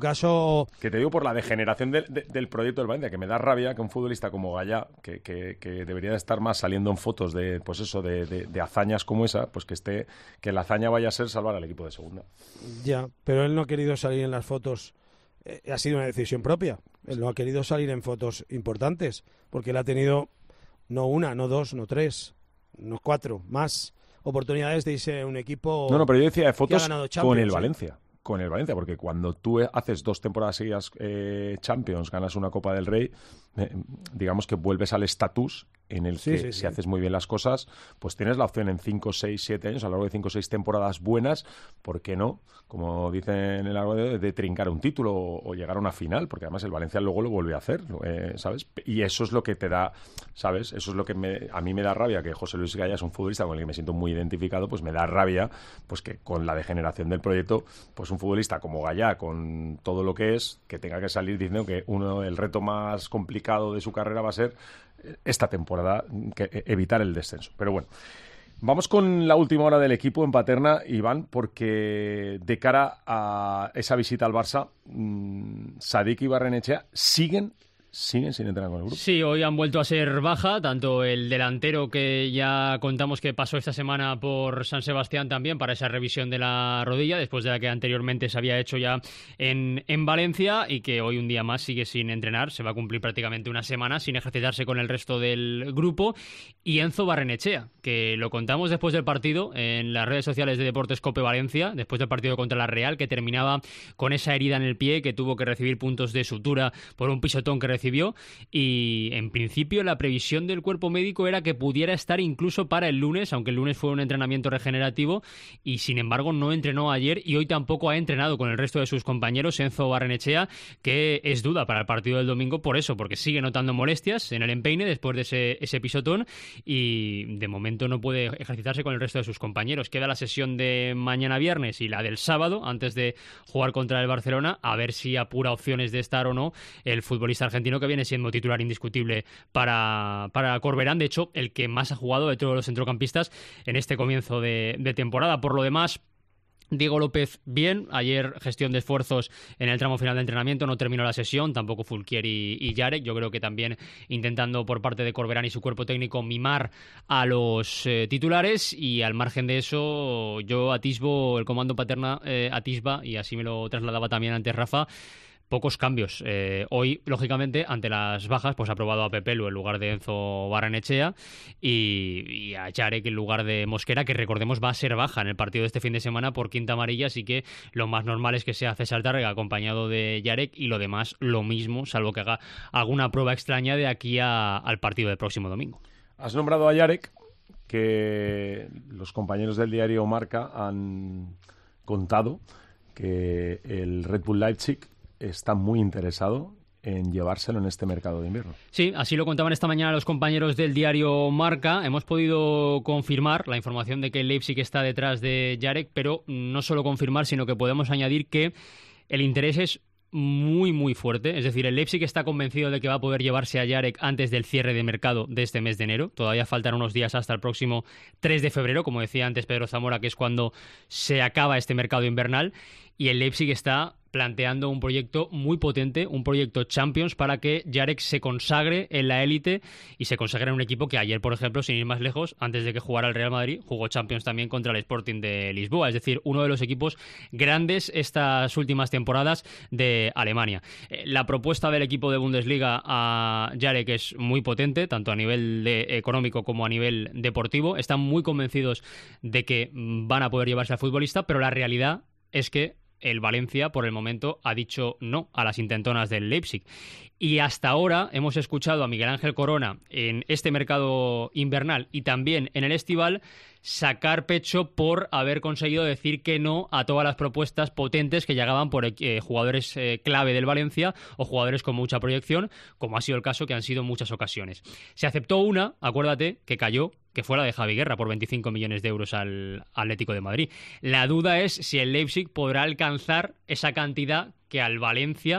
Que te digo por la degeneración del proyecto del Valencia, que me da rabia que un futbolista como Gallá, que debería de estar más saliendo en fotos de hazañas como esa, pues que la hazaña vaya a ser salvar al equipo de segunda. Ya, pero él no ha querido salir en las fotos. Ha sido una decisión propia. Él no ha querido salir en fotos importantes, porque él ha tenido no una, no dos, no tres, no cuatro, más oportunidades de irse a un equipo. No, pero yo decía de fotos con el Valencia. Con el Valencia, porque cuando tú haces 2 temporadas seguidas Champions, ganas una Copa del Rey, digamos que vuelves al estatus en el que si haces muy bien las cosas, pues tienes la opción en 5, 6, 7 años, a lo largo de 5 o 6 temporadas buenas, ¿por qué no? Como dicen en el algo de trincar un título o llegar a una final, porque además el Valencia luego lo vuelve a hacer, ¿sabes? Y eso es lo que te da, ¿sabes? Eso es lo que a mí me da rabia, que José Luis Gallá es un futbolista con el que me siento muy identificado, pues me da rabia pues que con la degeneración del proyecto, pues un futbolista como Gallá, con todo lo que es, que tenga que salir diciendo que el reto más complicado de su carrera va a ser esta temporada, evitar el descenso. Pero bueno, vamos con la última hora del equipo en Paterna, Iván, porque de cara a esa visita al Barça, Sadik y Barrenechea siguen sin entrenar con el grupo. Sí, hoy han vuelto a ser baja, tanto el delantero que ya contamos que pasó esta semana por San Sebastián también para esa revisión de la rodilla, después de la que anteriormente se había hecho ya en Valencia, y que hoy un día más sigue sin entrenar. Se va a cumplir prácticamente una semana sin ejercitarse con el resto del grupo. Y Enzo Barrenechea, que lo contamos después del partido en las redes sociales de Deportes Cope Valencia, después del partido contra la Real, que terminaba con esa herida en el pie, que tuvo que recibir puntos de sutura por un pisotón que recibió, y en principio la previsión del cuerpo médico era que pudiera estar incluso para el lunes, aunque el lunes fue un entrenamiento regenerativo, y sin embargo no entrenó ayer y hoy tampoco ha entrenado con el resto de sus compañeros. Enzo Barrenechea, que es duda para el partido del domingo por eso, porque sigue notando molestias en el empeine después de ese pisotón, y de momento no puede ejercitarse con el resto de sus compañeros. Queda la sesión de mañana viernes y la del sábado antes de jugar contra el Barcelona, a ver si apura opciones de estar o no el futbolista argentino, que viene siendo titular indiscutible para Corberán, de hecho el que más ha jugado de todos los centrocampistas en este comienzo de temporada. Por lo demás, Diego López bien, ayer gestión de esfuerzos en el tramo final de entrenamiento, no terminó la sesión, tampoco Fulquier y Yarek. Yo creo que también intentando por parte de Corberán y su cuerpo técnico mimar a los titulares, y al margen de eso yo atisbo, el comando Paterna atisba, y así me lo trasladaba también antes Rafa, pocos cambios. Hoy, lógicamente, ante las bajas, pues ha probado a Pepelu en lugar de Enzo Barrenechea y a Yarek en lugar de Mosquera, que recordemos va a ser baja en el partido de este fin de semana por quinta amarilla, así que lo más normal es que sea César Tárrega acompañado de Yarek, y lo demás lo mismo, salvo que haga alguna prueba extraña de aquí al partido del próximo domingo. Has nombrado a Yarek, que los compañeros del diario Marca han contado que el Red Bull Leipzig está muy interesado en llevárselo en este mercado de invierno. Sí, así lo contaban esta mañana los compañeros del diario Marca. Hemos podido confirmar la información de que el Leipzig está detrás de Yarek, pero no solo confirmar, sino que podemos añadir que el interés es muy, muy fuerte. Es decir, el Leipzig está convencido de que va a poder llevarse a Yarek antes del cierre de mercado de este mes de enero. Todavía faltan unos días hasta el próximo 3 de febrero, como decía antes Pedro Zamora, que es cuando se acaba este mercado invernal. Y el Leipzig está planteando un proyecto muy potente, un proyecto Champions, para que Yarek se consagre en la élite y se consagre en un equipo que ayer, por ejemplo, sin ir más lejos, antes de que jugara el Real Madrid, jugó Champions también contra el Sporting de Lisboa. Es decir, uno de los equipos grandes estas últimas temporadas de Alemania. La propuesta del equipo de Bundesliga a Yarek es muy potente, tanto a nivel económico como a nivel deportivo. Están muy convencidos de que van a poder llevarse al futbolista, pero la realidad es que el Valencia, por el momento, ha dicho no a las intentonas del Leipzig. Y hasta ahora hemos escuchado a Miguel Ángel Corona en este mercado invernal y también en el estival sacar pecho por haber conseguido decir que no a todas las propuestas potentes que llegaban por jugadores clave del Valencia o jugadores con mucha proyección, como ha sido el caso que han sido en muchas ocasiones. Se aceptó una, acuérdate, que cayó, que fue la de Javi Guerra por 25 millones de euros al Atlético de Madrid. La duda es si el Leipzig podrá alcanzar esa cantidad que al Valencia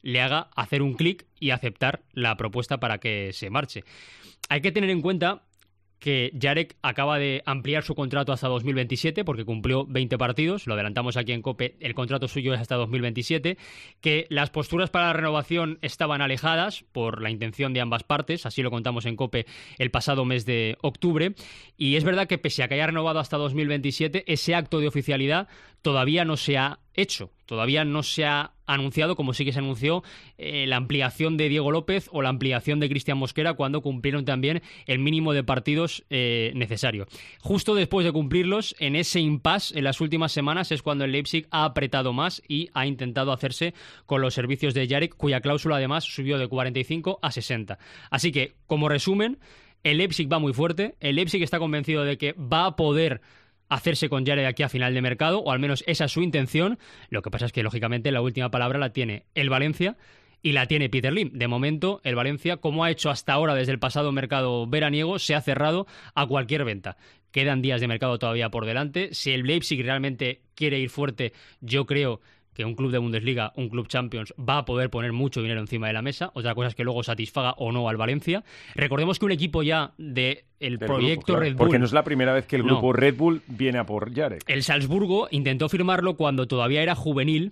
le haga hacer un clic y aceptar la propuesta para que se marche. Hay que tener en cuenta que Jarek acaba de ampliar su contrato hasta 2027 porque cumplió 20 partidos, lo adelantamos aquí en COPE, el contrato suyo es hasta 2027, que las posturas para la renovación estaban alejadas por la intención de ambas partes, así lo contamos en COPE el pasado mes de octubre, y es verdad que pese a que haya renovado hasta 2027, ese acto de oficialidad todavía no se ha hecho, todavía no se ha anunciado, como sí que se anunció la ampliación de Diego López o la ampliación de Cristian Mosquera cuando cumplieron también el mínimo de partidos necesario. Justo después de cumplirlos, en ese impasse en las últimas semanas es cuando el Leipzig ha apretado más y ha intentado hacerse con los servicios de Jarek, cuya cláusula además subió de 45 a 60. Así que, como resumen, el Leipzig va muy fuerte, el Leipzig está convencido de que va a poder hacerse con Jarek aquí a final de mercado, o al menos esa es su intención. Lo que pasa es que, lógicamente, la última palabra la tiene el Valencia y la tiene Peter Lim. De momento, el Valencia, como ha hecho hasta ahora desde el pasado mercado veraniego, se ha cerrado a cualquier venta. Quedan días de mercado todavía por delante. Si el Leipzig realmente quiere ir fuerte, yo creo que un club de Bundesliga, un club Champions, va a poder poner mucho dinero encima de la mesa. Otra cosa es que luego satisfaga o no al Valencia. Recordemos que un equipo ya del proyecto grupo, Red Bull... Porque no es la primera vez que el grupo Red Bull viene a por Jarek. El Salzburgo intentó firmarlo cuando todavía era juvenil.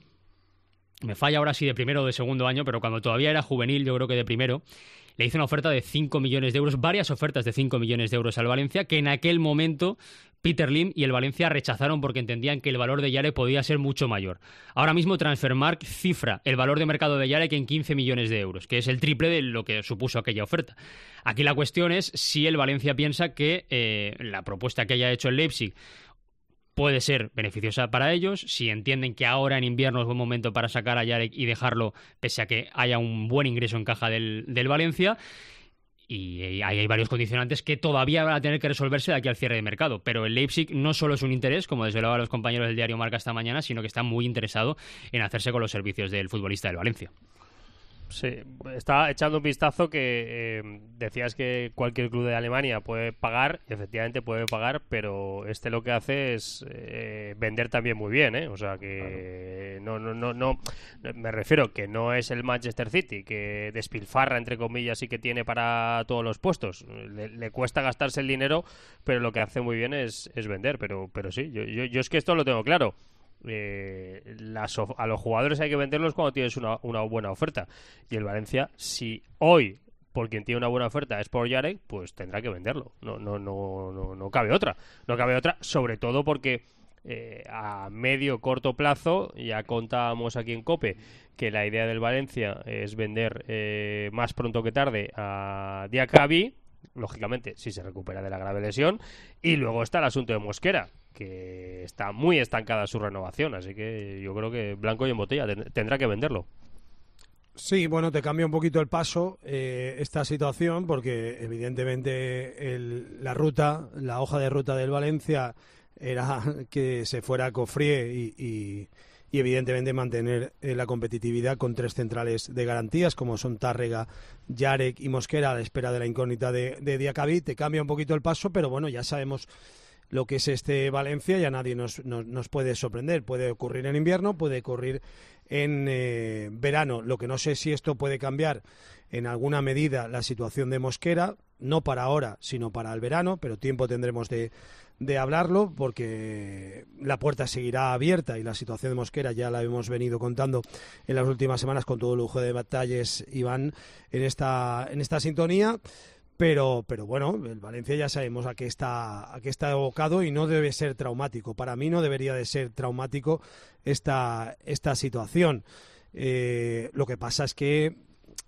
Me falla ahora si de primero o de segundo año, pero cuando todavía era juvenil, yo creo que de primero, le hizo una oferta de 5 millones de euros, varias ofertas de 5 millones de euros al Valencia, que en aquel momento Peter Lim y el Valencia rechazaron porque entendían que el valor de Jarek podía ser mucho mayor. Ahora mismo Transfermarkt cifra el valor de mercado de Jarek en 15 millones de euros, que es el triple de lo que supuso aquella oferta. Aquí la cuestión es si el Valencia piensa que la propuesta que haya hecho el Leipzig puede ser beneficiosa para ellos, si entienden que ahora en invierno es buen momento para sacar a Jarek y dejarlo pese a que haya un buen ingreso en caja del Valencia. Y ahí hay varios condicionantes que todavía van a tener que resolverse de aquí al cierre de mercado. Pero el Leipzig no solo es un interés, como desvelaban los compañeros del diario Marca esta mañana, sino que está muy interesado en hacerse con los servicios del futbolista del Valencia. Sí, está echando un vistazo que decías que cualquier club de Alemania puede pagar, y efectivamente puede pagar, pero lo que hace es vender también muy bien, ¿eh? O sea que no, me refiero que no es el Manchester City que despilfarra entre comillas y que tiene para todos los puestos, le cuesta gastarse el dinero, pero lo que hace muy bien es vender, pero sí, yo es que esto lo tengo claro. A los jugadores hay que venderlos cuando tienes una buena oferta, y el Valencia, si hoy por quien tiene una buena oferta es por Jarek, pues tendrá que venderlo, no cabe otra, sobre todo porque a medio corto plazo ya contábamos aquí en COPE que la idea del Valencia es vender más pronto que tarde a Diakabi, lógicamente si se recupera de la grave lesión, y luego está el asunto de Mosquera, que está muy estancada su renovación, así que yo creo que blanco y en botella tendrá que venderlo. Sí, bueno, te cambia un poquito el paso esta situación, porque evidentemente la hoja de ruta del Valencia era que se fuera a Cofré y evidentemente mantener la competitividad con tres centrales de garantías como son Tárrega, Jarek y Mosquera, a la espera de la incógnita de Diakabi. Te cambia un poquito el paso, pero bueno, ya sabemos lo que es este Valencia, ya nadie nos puede sorprender. Puede ocurrir en invierno, puede ocurrir en verano. Lo que no sé si esto puede cambiar en alguna medida la situación de Mosquera, no para ahora, sino para el verano, pero tiempo tendremos de hablarlo, porque la puerta seguirá abierta y la situación de Mosquera ya la hemos venido contando en las últimas semanas con todo lujo de detalles, Iván, en esta sintonía. Pero bueno, el Valencia ya sabemos a qué está abocado y no debe ser traumático. Para mí no debería de ser traumático esta situación. Lo que pasa es que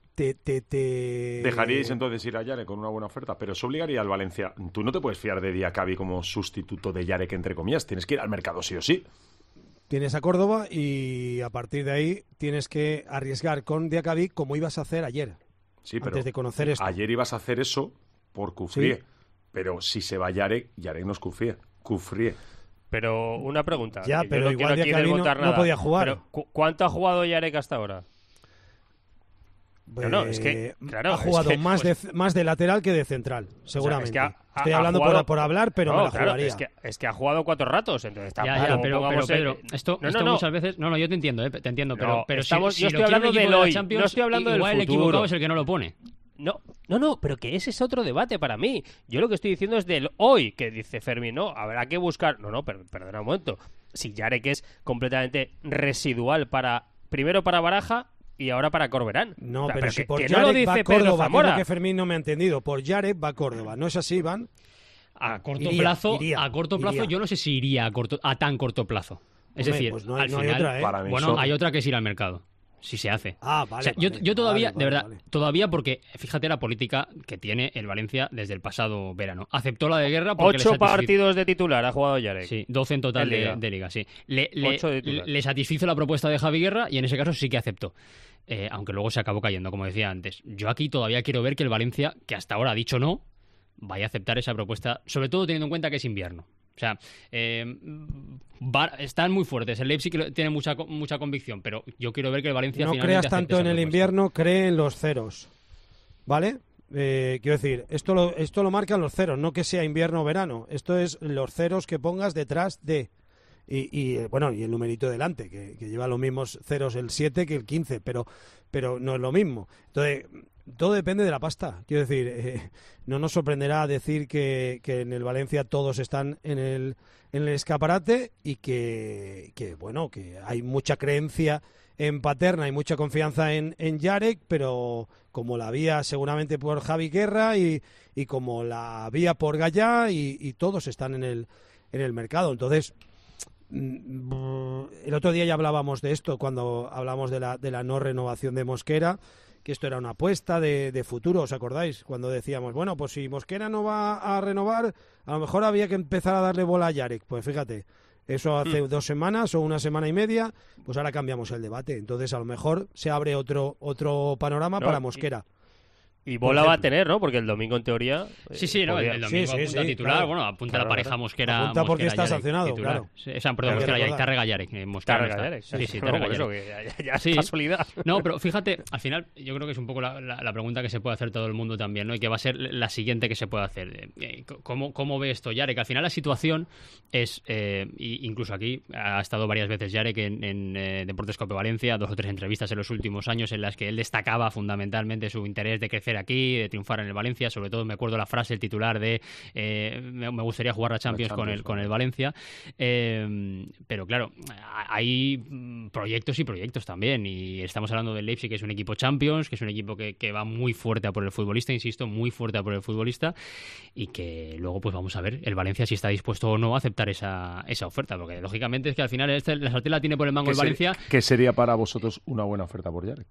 Dejaríais entonces ir a Jarek con una buena oferta, pero eso obligaría al Valencia. Tú no te puedes fiar de Diakabi como sustituto de Jarek, entre comillas. Tienes que ir al mercado sí o sí. Tienes a Córdoba y a partir de ahí tienes que arriesgar con Diakabi como ibas a hacer ayer. Sí, pero antes de conocer esto. Ayer ibas a hacer eso por Cufré, sí. Pero si se va Jarek no es Cufré. Pero una pregunta. Ya, pero igual Diakabi no podía jugar. Pero, ¿cuánto ha jugado Jarek hasta ahora? Es que, claro, ha jugado más de lateral que de central, seguramente. O sea, estoy hablando por hablar, pero me la jugaría. Es que ha jugado 4 ratos, entonces pero Pedro, esto muchas veces... No, yo te entiendo, pero yo si estoy hablando del hoy, Champions, no estoy hablando del futuro. El equivocado es el que no lo pone. No, pero que ese es otro debate para mí. Yo lo que estoy diciendo es del hoy, que dice Fermín, no, habrá que buscar... perdona un momento. Si Jarek es completamente residual primero para Baraja y ahora para Corberán. No, pero si por Jarek va Córdoba, que es lo que Fermín no me ha entendido. Por Jarek va Córdoba, ¿no es así, Iván? A corto plazo, yo no sé si iría a tan corto plazo. Es decir, pues no al hay final, otra, hay otra que es ir al mercado. Si se hace. Vale. O sea, yo todavía, de verdad, todavía porque, fíjate la política que tiene el Valencia desde el pasado verano. Aceptó la de Guerra porque 8 partidos de titular ha jugado Jarek. Sí, 12 en total de Liga, sí. Le satisfizo la propuesta de Javi Guerra y en ese caso sí que aceptó. Aunque luego se acabó cayendo, como decía antes. Yo aquí todavía quiero ver que el Valencia, que hasta ahora ha dicho no, vaya a aceptar esa propuesta, sobre todo teniendo en cuenta que es invierno. O sea, están muy fuertes. El Leipzig tiene mucha convicción, pero yo quiero ver que el Valencia no finalmente creas tanto en el invierno, cree en los ceros, ¿vale? Quiero decir, esto lo marcan los ceros, no que sea invierno o verano. Esto es los ceros que pongas detrás de... Y el numerito delante, que lleva los mismos ceros el 7 que el 15, pero no es lo mismo. Entonces... todo depende de la pasta. Quiero decir, no nos sorprenderá decir que en el Valencia todos están en el escaparate y que hay mucha creencia en Paterna y mucha confianza en Jarek, pero como la había seguramente por Javi Guerra y como la había por Gallá y todos están en el mercado. Entonces, el otro día ya hablábamos de esto cuando hablamos de la no renovación de Mosquera, que esto era una apuesta de futuro, ¿os acordáis? Cuando decíamos, bueno, pues si Mosquera no va a renovar, a lo mejor había que empezar a darle bola a Jarek. Pues fíjate, eso hace 2 semanas o 1 semana y media, pues ahora cambiamos el debate. Entonces a lo mejor se abre otro panorama para Mosquera. Y bola va a tener, ¿no? Porque el domingo, en teoría... Sí, ¿no? El domingo apunta titular. Claro. Bueno, apunta la pareja Mosquera. Apunta porque Mosquera, está sancionado, titular. Claro. Perdón, Mosquera y Tarrega Jarek. Tarrega Sí, Tarrega Jarek. Ya es casualidad. No, pero fíjate, al final yo creo que es un poco la pregunta que se puede hacer todo el mundo también, ¿no? Y que va a ser la siguiente que se puede hacer. ¿Cómo ve esto Jarek? Al final la situación es, incluso aquí ha estado varias veces Jarek en Deportes Cope Valencia, 2 o 3 entrevistas en los últimos años en las que él destacaba fundamentalmente su interés de crecer aquí, de triunfar en el Valencia. Sobre todo me acuerdo la frase, el titular de me gustaría jugar la Champions con el Valencia, pero claro, hay proyectos y proyectos también, y estamos hablando del Leipzig, que es un equipo Champions, que es un equipo que va muy fuerte a por el futbolista, insisto, muy fuerte a por el futbolista, y que luego pues vamos a ver el Valencia si está dispuesto o no a aceptar esa oferta, porque lógicamente es que al final la sartén la tiene por el mango el Valencia. ¿Qué sería para vosotros una buena oferta por Jarek?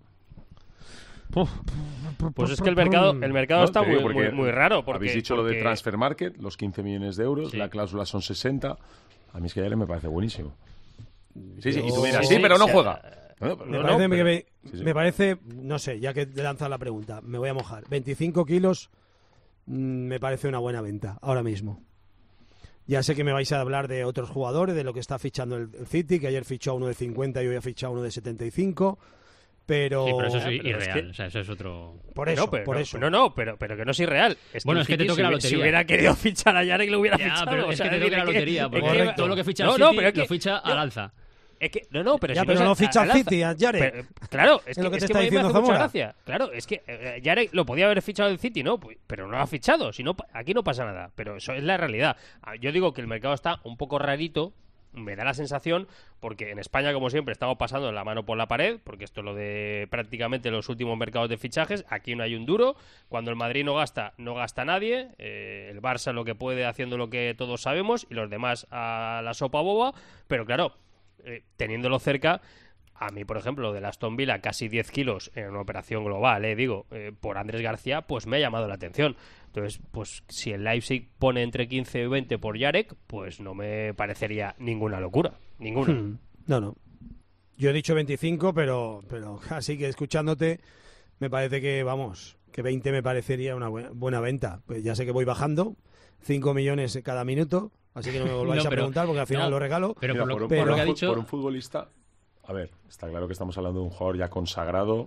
Pues es que el mercado está muy raro. Habéis dicho lo de Transfer Market, los 15 millones de euros, la cláusula son 60. A mí es que Jarek me parece buenísimo. Sí, y tú dirás, pero no juega. Me parece, no sé, ya que te lanzas la pregunta, me voy a mojar. 25 kilos me parece una buena venta ahora mismo. Ya sé que me vais a hablar de otros jugadores, de lo que está fichando el City, que ayer fichó a uno de 50 y hoy ha fichado a uno de 75. Pero... Sí, pero eso es irreal, o sea, eso es otro... Por eso. Pero que no es irreal. Es que te toque la lotería. Si hubiera querido fichar a Jarek, lo hubiera fichado. Pero es que te toque la lotería, porque todo lo que ficha al City lo ficha al alza. Es que, pero ya, si pero no ficha al City, a Jarek. Claro, es lo que te está diciendo Zamora. Claro, es que Jarek lo podía haber fichado el City, ¿no? Pero no lo ha fichado. Si no, aquí no pasa nada. Pero eso es la realidad. Yo digo que el mercado está un poco rarito. Me da la sensación, porque en España, como siempre, estamos pasando la mano por la pared, porque esto es lo de prácticamente los últimos mercados de fichajes. Aquí no hay un duro. Cuando el Madrid no gasta nadie. El Barça lo que puede, haciendo lo que todos sabemos, y los demás a la sopa boba. Pero claro, teniéndolo cerca, a mí, por ejemplo, lo del Aston Villa, casi 10 kilos en una operación global, por Andrés García, pues me ha llamado la atención. Entonces, pues si el Leipzig pone entre 15 y 20 por Jarek, pues no me parecería ninguna locura. Ninguna. No. Yo he dicho 25, pero así que escuchándote, me parece que 20 me parecería una buena venta. Pues ya sé que voy bajando, 5 millones cada minuto, así que no me volváis a preguntar, porque al final lo regalo. Pero por lo que ha dicho... Por un futbolista, a ver, está claro que estamos hablando de un jugador ya consagrado,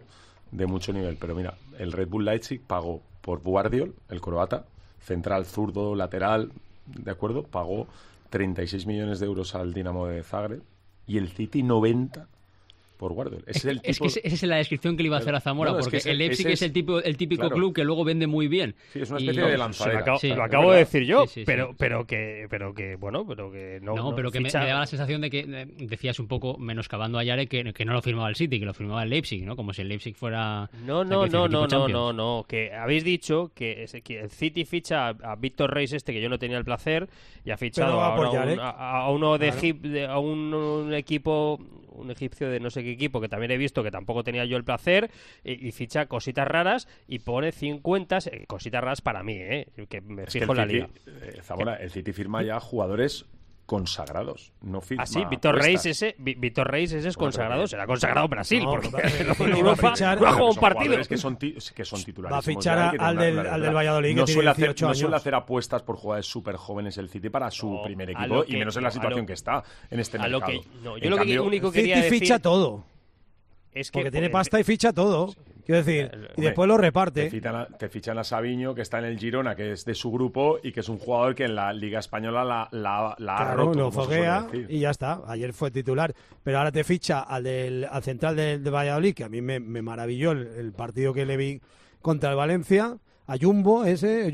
de mucho nivel. Pero mira, el Red Bull Leipzig pagó por Guardiol, el croata, central, zurdo, lateral, ¿de acuerdo? Pagó 36 millones de euros al Dinamo de Zagreb y el City 90 por Guardiol. Esa es la descripción que le iba a hacer a Zamora, porque el Leipzig es el típico claro, club que luego vende muy bien. Sí, es una especie de lanzadera. Lo acabo de decir yo, sí. pero que no. No, pero que me daba la sensación de que decías un poco menoscabando a Yarek que no lo firmaba el City, que lo firmaba el Leipzig, ¿no? Como si el Leipzig fuera... No, que habéis dicho que el City ficha a Víctor Reis que yo no tenía el placer, y ha fichado a uno de Egipto, a un equipo, un egipcio de no sé qué equipo, que también he visto que tampoco tenía yo el placer, y ficha cositas raras y pone 50 cositas raras para mí, que me fijo en la liga. Zamora, el City firma ya jugadores consagrados, no firma. Sí, Víctor Reis es consagrado, será consagrado Brasil, porque en Europa no ha jugado un partido. Que son titulares. Va a fichar al del Valladolid, que tiene 18 años. No suele hacer apuestas por jugadores súper jóvenes el City para su primer equipo, y menos en la situación que está en este mercado. Yo lo único que quería decir... ficha todo. Es que porque tiene pasta y ficha todo. Quiero decir, y después lo reparte. Te fichan a Savinho, que está en el Girona, que es de su grupo, y que es un jugador que en la Liga Española la ha roto. Lo foguea y ya está. Ayer fue titular. Pero ahora te ficha al central de Valladolid, que a mí me maravilló el partido que le vi contra el Valencia. A Jumba.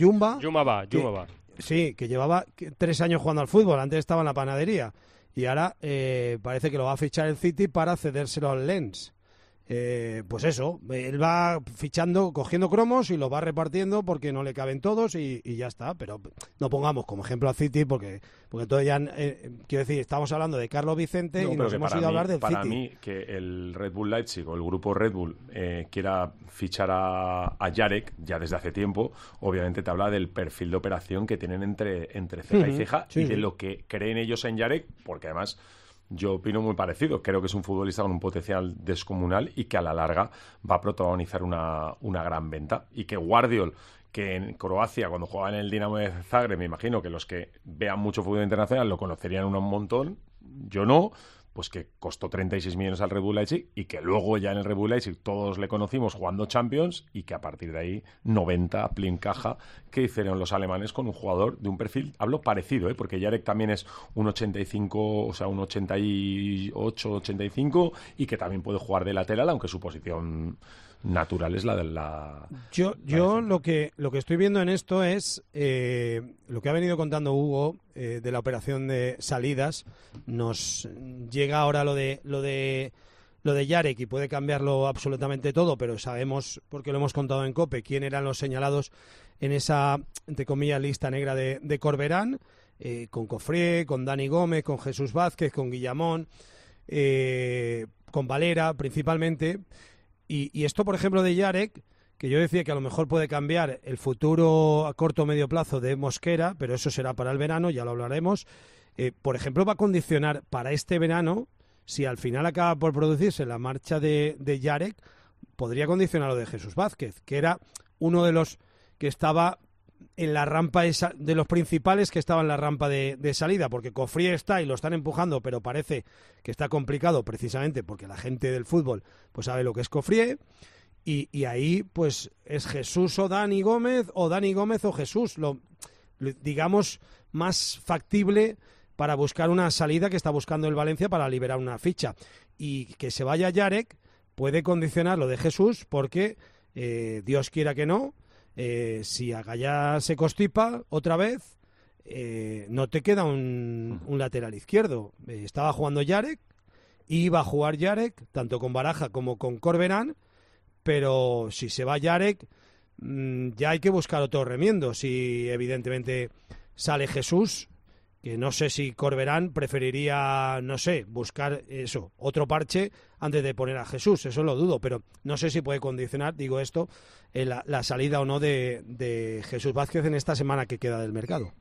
Sí, que llevaba 3 años jugando al fútbol. Antes estaba en la panadería. Y ahora parece que lo va a fichar el City para cedérselo al Lens. Pues eso, él va fichando, cogiendo cromos y los va repartiendo porque no le caben todos y ya está. Pero no pongamos como ejemplo a City porque entonces ya, quiero decir, estamos hablando de Carlos Vicente y nos hemos ido a hablar del City. Para mí, que el Red Bull Leipzig o el grupo Red Bull quiera fichar a Yarek ya desde hace tiempo, obviamente te habla del perfil de operación que tienen entre ceja y ceja y de lo que creen ellos en Yarek, porque además... Yo opino muy parecido. Creo que es un futbolista con un potencial descomunal y que a la larga va a protagonizar una gran venta. Y que Guardiol, que en Croacia, cuando jugaba en el Dinamo de Zagreb, me imagino que los que vean mucho fútbol internacional lo conocerían un montón. Yo no. Pues que costó 36 millones al Red Bull Leipzig y que luego ya en el Red Bull Leipzig todos le conocimos jugando Champions y que a partir de ahí 90 plin caja que hicieron los alemanes con un jugador de un perfil, hablo parecido, porque Yarek también es un 85, o sea, un 88, 85 y que también puede jugar de lateral, aunque su posición natural es la de la... Yo lo que estoy viendo en esto es lo que ha venido contando Hugo de la operación de salidas. Nos llega ahora lo de Yarek y puede cambiarlo absolutamente todo, pero sabemos, porque lo hemos contado en COPE, quién eran los señalados en esa, entre comillas, lista negra de Corberán, con Cofré, con Dani Gómez, con Jesús Vázquez, con Guillamón, con Valera principalmente. Y esto, por ejemplo, de Yarek, que yo decía que a lo mejor puede cambiar el futuro a corto o medio plazo de Mosquera, pero eso será para el verano, ya lo hablaremos. Por ejemplo, va a condicionar para este verano, si al final acaba por producirse la marcha de Yarek, podría condicionar lo de Jesús Vázquez, que era uno de los que estaba en la rampa de los principales que estaban en la rampa de salida, porque Cofré está y lo están empujando, pero parece que está complicado precisamente porque la gente del fútbol pues sabe lo que es Cofré, y ahí pues es Jesús o Dani Gómez o Jesús, lo digamos más factible para buscar una salida que está buscando el Valencia para liberar una ficha, y que se vaya Yarek puede condicionar lo de Jesús porque Dios quiera que no, si Agallá se constipa otra vez, no te queda un lateral izquierdo. Estaba jugando Yarek, iba a jugar Yarek, tanto con Baraja como con Corberán, pero si se va Yarek, ya hay que buscar otro remiendo. Si evidentemente sale Jesús, que no sé si Corberán preferiría, no sé, buscar eso, otro parche antes de poner a Jesús, eso lo dudo, pero no sé si puede condicionar, digo esto, la salida o no de Jesús Vázquez en esta semana que queda del mercado.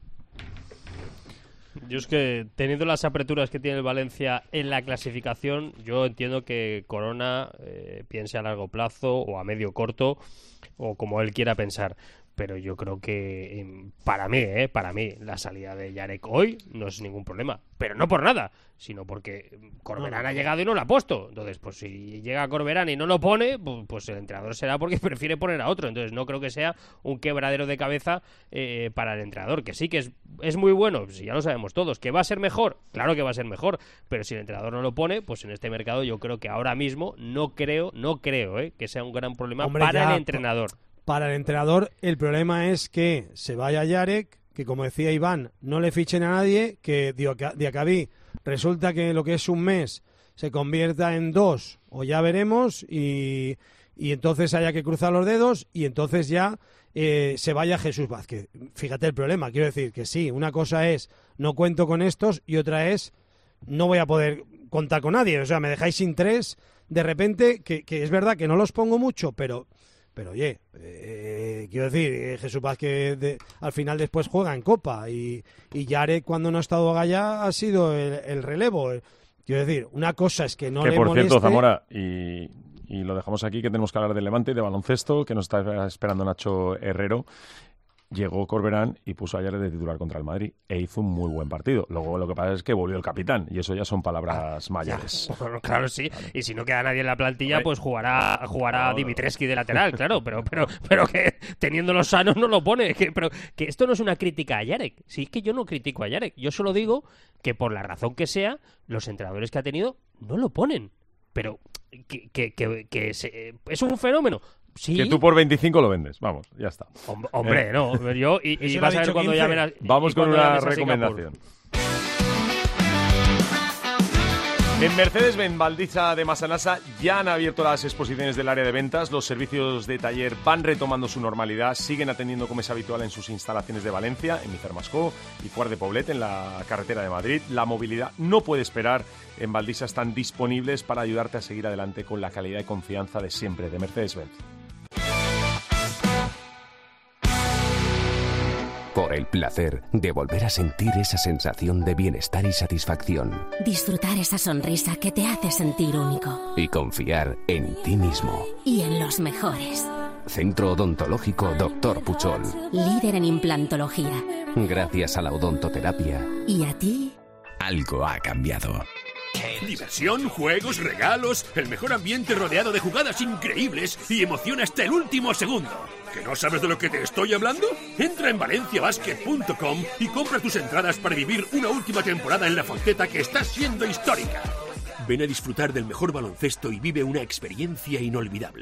Yo es que, teniendo las aperturas que tiene el Valencia en la clasificación, yo entiendo que Corona piense a largo plazo o a medio corto, o como él quiera pensar. pero yo creo que para mí la salida de Yarek hoy no es ningún problema, pero no por nada, sino porque Corberán ha llegado y no lo ha puesto. Entonces, pues si llega Corberán y no lo pone, pues el entrenador será porque prefiere poner a otro. Entonces no creo que sea un quebradero de cabeza para el entrenador, que sí que es muy bueno, pues ya lo sabemos todos. ¿Que va a ser mejor? Claro que va a ser mejor, pero si el entrenador no lo pone, pues en este mercado yo creo que ahora mismo no creo que sea un gran problema para el entrenador. Para el entrenador el problema es que se vaya Yarek, que como decía Iván, no le fichen a nadie, que Diacabí resulta que lo que es un mes se convierta en 2, o ya veremos, y entonces haya que cruzar los dedos, y entonces ya se vaya Jesús Vázquez. Fíjate el problema, quiero decir que sí, una cosa es no cuento con estos y otra es no voy a poder contar con nadie, o sea, me dejáis sin 3 de repente, que es verdad que no los pongo mucho, pero oye, quiero decir, Jesús Vázquez al final después juega en Copa y Yarek cuando no ha estado Gallá ha sido el relevo. Quiero decir, una cosa es que no le moleste... Que por cierto, Zamora, y lo dejamos aquí, que tenemos que hablar de Levante, de baloncesto, que nos está esperando Nacho Herrero. Llegó Corberán y puso a Yarek de titular contra el Madrid e hizo un muy buen partido. Luego lo que pasa es que volvió el capitán y eso ya son palabras mayores. Bueno, claro, sí. Y si no queda nadie en la plantilla, pues jugará Dimitrescu de lateral, claro. Pero que teniéndolo sanos no lo pone. Pero que esto no es una crítica a Yarek. Sí, es que yo no critico a Yarek. Yo solo digo que por la razón que sea, los entrenadores que ha tenido no lo ponen. Pero es un fenómeno. Sí. Que tú por 25 lo vendes, vamos, ya está. Hombre, no, yo y vas a ver cuando llamen a... Vamos con una recomendación. En Mercedes-Benz Valdiza de Massanassa ya han abierto las exposiciones del área de ventas, los servicios de taller van retomando su normalidad, siguen atendiendo como es habitual en sus instalaciones de Valencia, en Micermascó y Cuart de Poblet, en la carretera de Madrid. La movilidad no puede esperar, en Valdiza están disponibles para ayudarte a seguir adelante con la calidad y confianza de siempre de Mercedes-Benz. Por el placer de volver a sentir esa sensación de bienestar y satisfacción. Disfrutar esa sonrisa que te hace sentir único. Y confiar en ti mismo. Y en los mejores. Centro Odontológico Dr. Puchol. Líder en implantología. Gracias a la odontoterapia. ¿Y a ti? Algo ha cambiado. Diversión, juegos, regalos, el mejor ambiente rodeado de jugadas increíbles y emoción hasta el último segundo. ¿Que no sabes de lo que te estoy hablando? Entra en valenciabasket.com y compra tus entradas para vivir una última temporada en la Fonteta que está siendo histórica. Ven a disfrutar del mejor baloncesto y vive una experiencia inolvidable.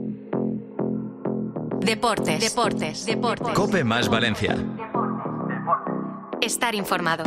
Deportes. COPE más Valencia. Estar informado.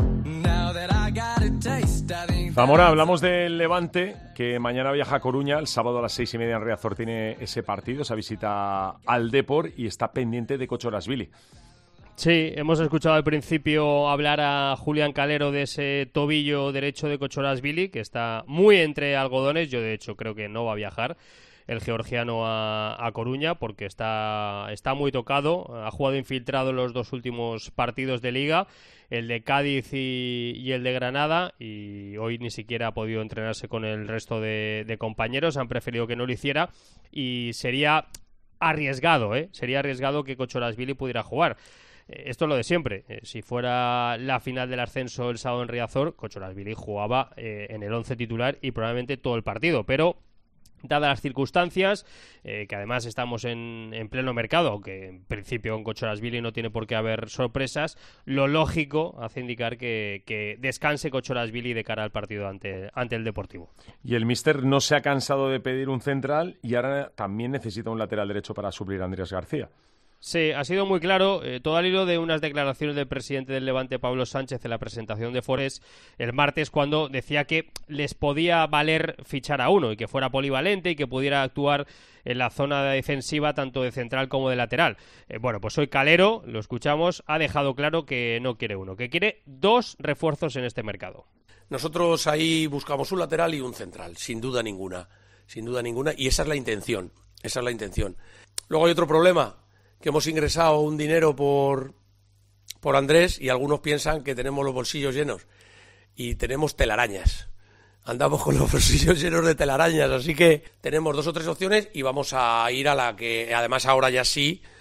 Zamora, hablamos del Levante, que mañana viaja a Coruña, el sábado a las 6:30 en Riazor tiene ese partido, esa visita al Depor y está pendiente de Cochorasvili. Sí, hemos escuchado al principio hablar a Julián Calero de ese tobillo derecho de Cochorasvili, que está muy entre algodones. Yo, de hecho, creo que no va a viajar el georgiano a Coruña porque está muy tocado. Ha jugado infiltrado en los 2 últimos partidos de Liga, el de Cádiz y el de Granada, y hoy ni siquiera ha podido entrenarse con el resto de compañeros. Han preferido que no lo hiciera y sería arriesgado, sería arriesgado que Cochorasvili pudiera jugar. Esto es lo de siempre. Si fuera la final del ascenso el sábado en Riazor, Cochorasvili jugaba en el 11 titular y probablemente todo el partido, pero dadas las circunstancias, que además estamos en pleno mercado, aunque en principio en Cochorasvili no tiene por qué haber sorpresas, lo lógico hace indicar que descanse Cochorasvili de cara al partido ante el Deportivo. Y el míster no se ha cansado de pedir un central y ahora también necesita un lateral derecho para suplir a Andrés García. Sí, ha sido muy claro, todo al hilo de unas declaraciones del presidente del Levante, Pablo Sánchez, en la presentación de Forés el martes, cuando decía que les podía valer fichar a uno y que fuera polivalente y que pudiera actuar en la zona defensiva tanto de central como de lateral. Bueno, pues hoy Calero, lo escuchamos, ha dejado claro que no quiere uno, que quiere 2 refuerzos en este mercado. Nosotros ahí buscamos un lateral y un central, sin duda ninguna, y esa es la intención, Luego hay otro problema, que hemos ingresado un dinero por Andrés y algunos piensan que tenemos los bolsillos llenos y tenemos telarañas. Andamos con los bolsillos llenos de telarañas, así que tenemos 2 o 3 opciones y vamos a ir a la que además ahora ya sí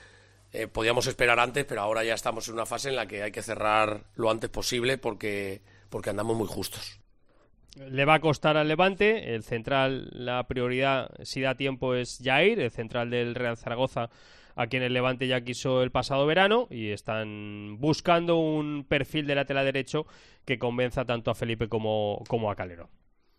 Podíamos esperar antes, pero ahora ya estamos en una fase en la que hay que cerrar lo antes posible porque andamos muy justos. Le va a costar al Levante. El central, la prioridad, si da tiempo, es Jair, el central del Real Zaragoza, a quien el Levante ya quiso el pasado verano, y están buscando un perfil de lateral derecho que convenza tanto a Felipe como a Calero.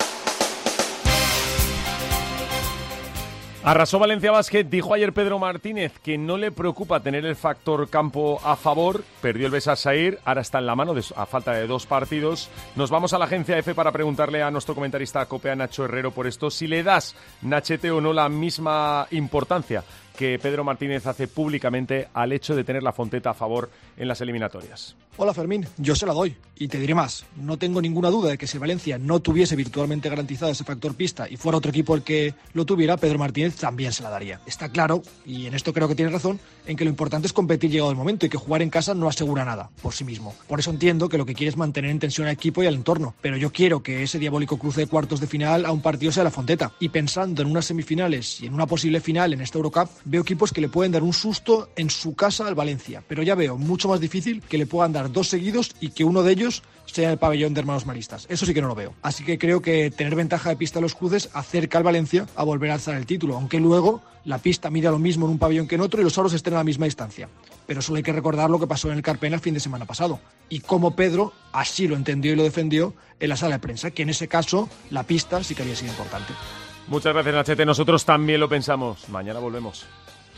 Arrasó Valencia Basket. Dijo ayer Pedro Martínez que no le preocupa tener el factor campo a favor. Perdió el Besasair, ahora está en la mano a falta de 2 partidos. Nos vamos a la agencia F para preguntarle a nuestro comentarista COPE, a Nacho Herrero, por esto. Si le das, Nachete, o no la misma importancia que Pedro Martínez hace públicamente al hecho de tener la Fonteta a favor en las eliminatorias. Hola Fermín, yo se la doy. Y te diré más, no tengo ninguna duda de que si Valencia no tuviese virtualmente garantizado ese factor pista y fuera otro equipo el que lo tuviera, Pedro Martínez también se la daría. Está claro, y en esto creo que tiene razón, en que lo importante es competir llegado el momento y que jugar en casa no asegura nada por sí mismo. Por eso entiendo que lo que quiere es mantener en tensión al equipo y al entorno, pero yo quiero que ese diabólico cruce de cuartos de final a un partido sea la Fonteta. Y pensando en unas semifinales y en una posible final en esta Eurocup, veo equipos que le pueden dar un susto en su casa al Valencia, pero ya veo mucho más difícil que le puedan dar 2 seguidos y que uno de ellos sea el pabellón de Hermanos Maristas. Eso sí que no lo veo. Así que creo que tener ventaja de pista en los cruces acerca al Valencia a volver a alzar el título, aunque luego la pista mida lo mismo en un pabellón que en otro y los oros estén a la misma distancia. Pero solo hay que recordar lo que pasó en el Carpena el fin de semana pasado y cómo Pedro así lo entendió y lo defendió en la sala de prensa, que en ese caso la pista sí que había sido importante. Muchas gracias, Nachete. Nosotros también lo pensamos. Mañana volvemos.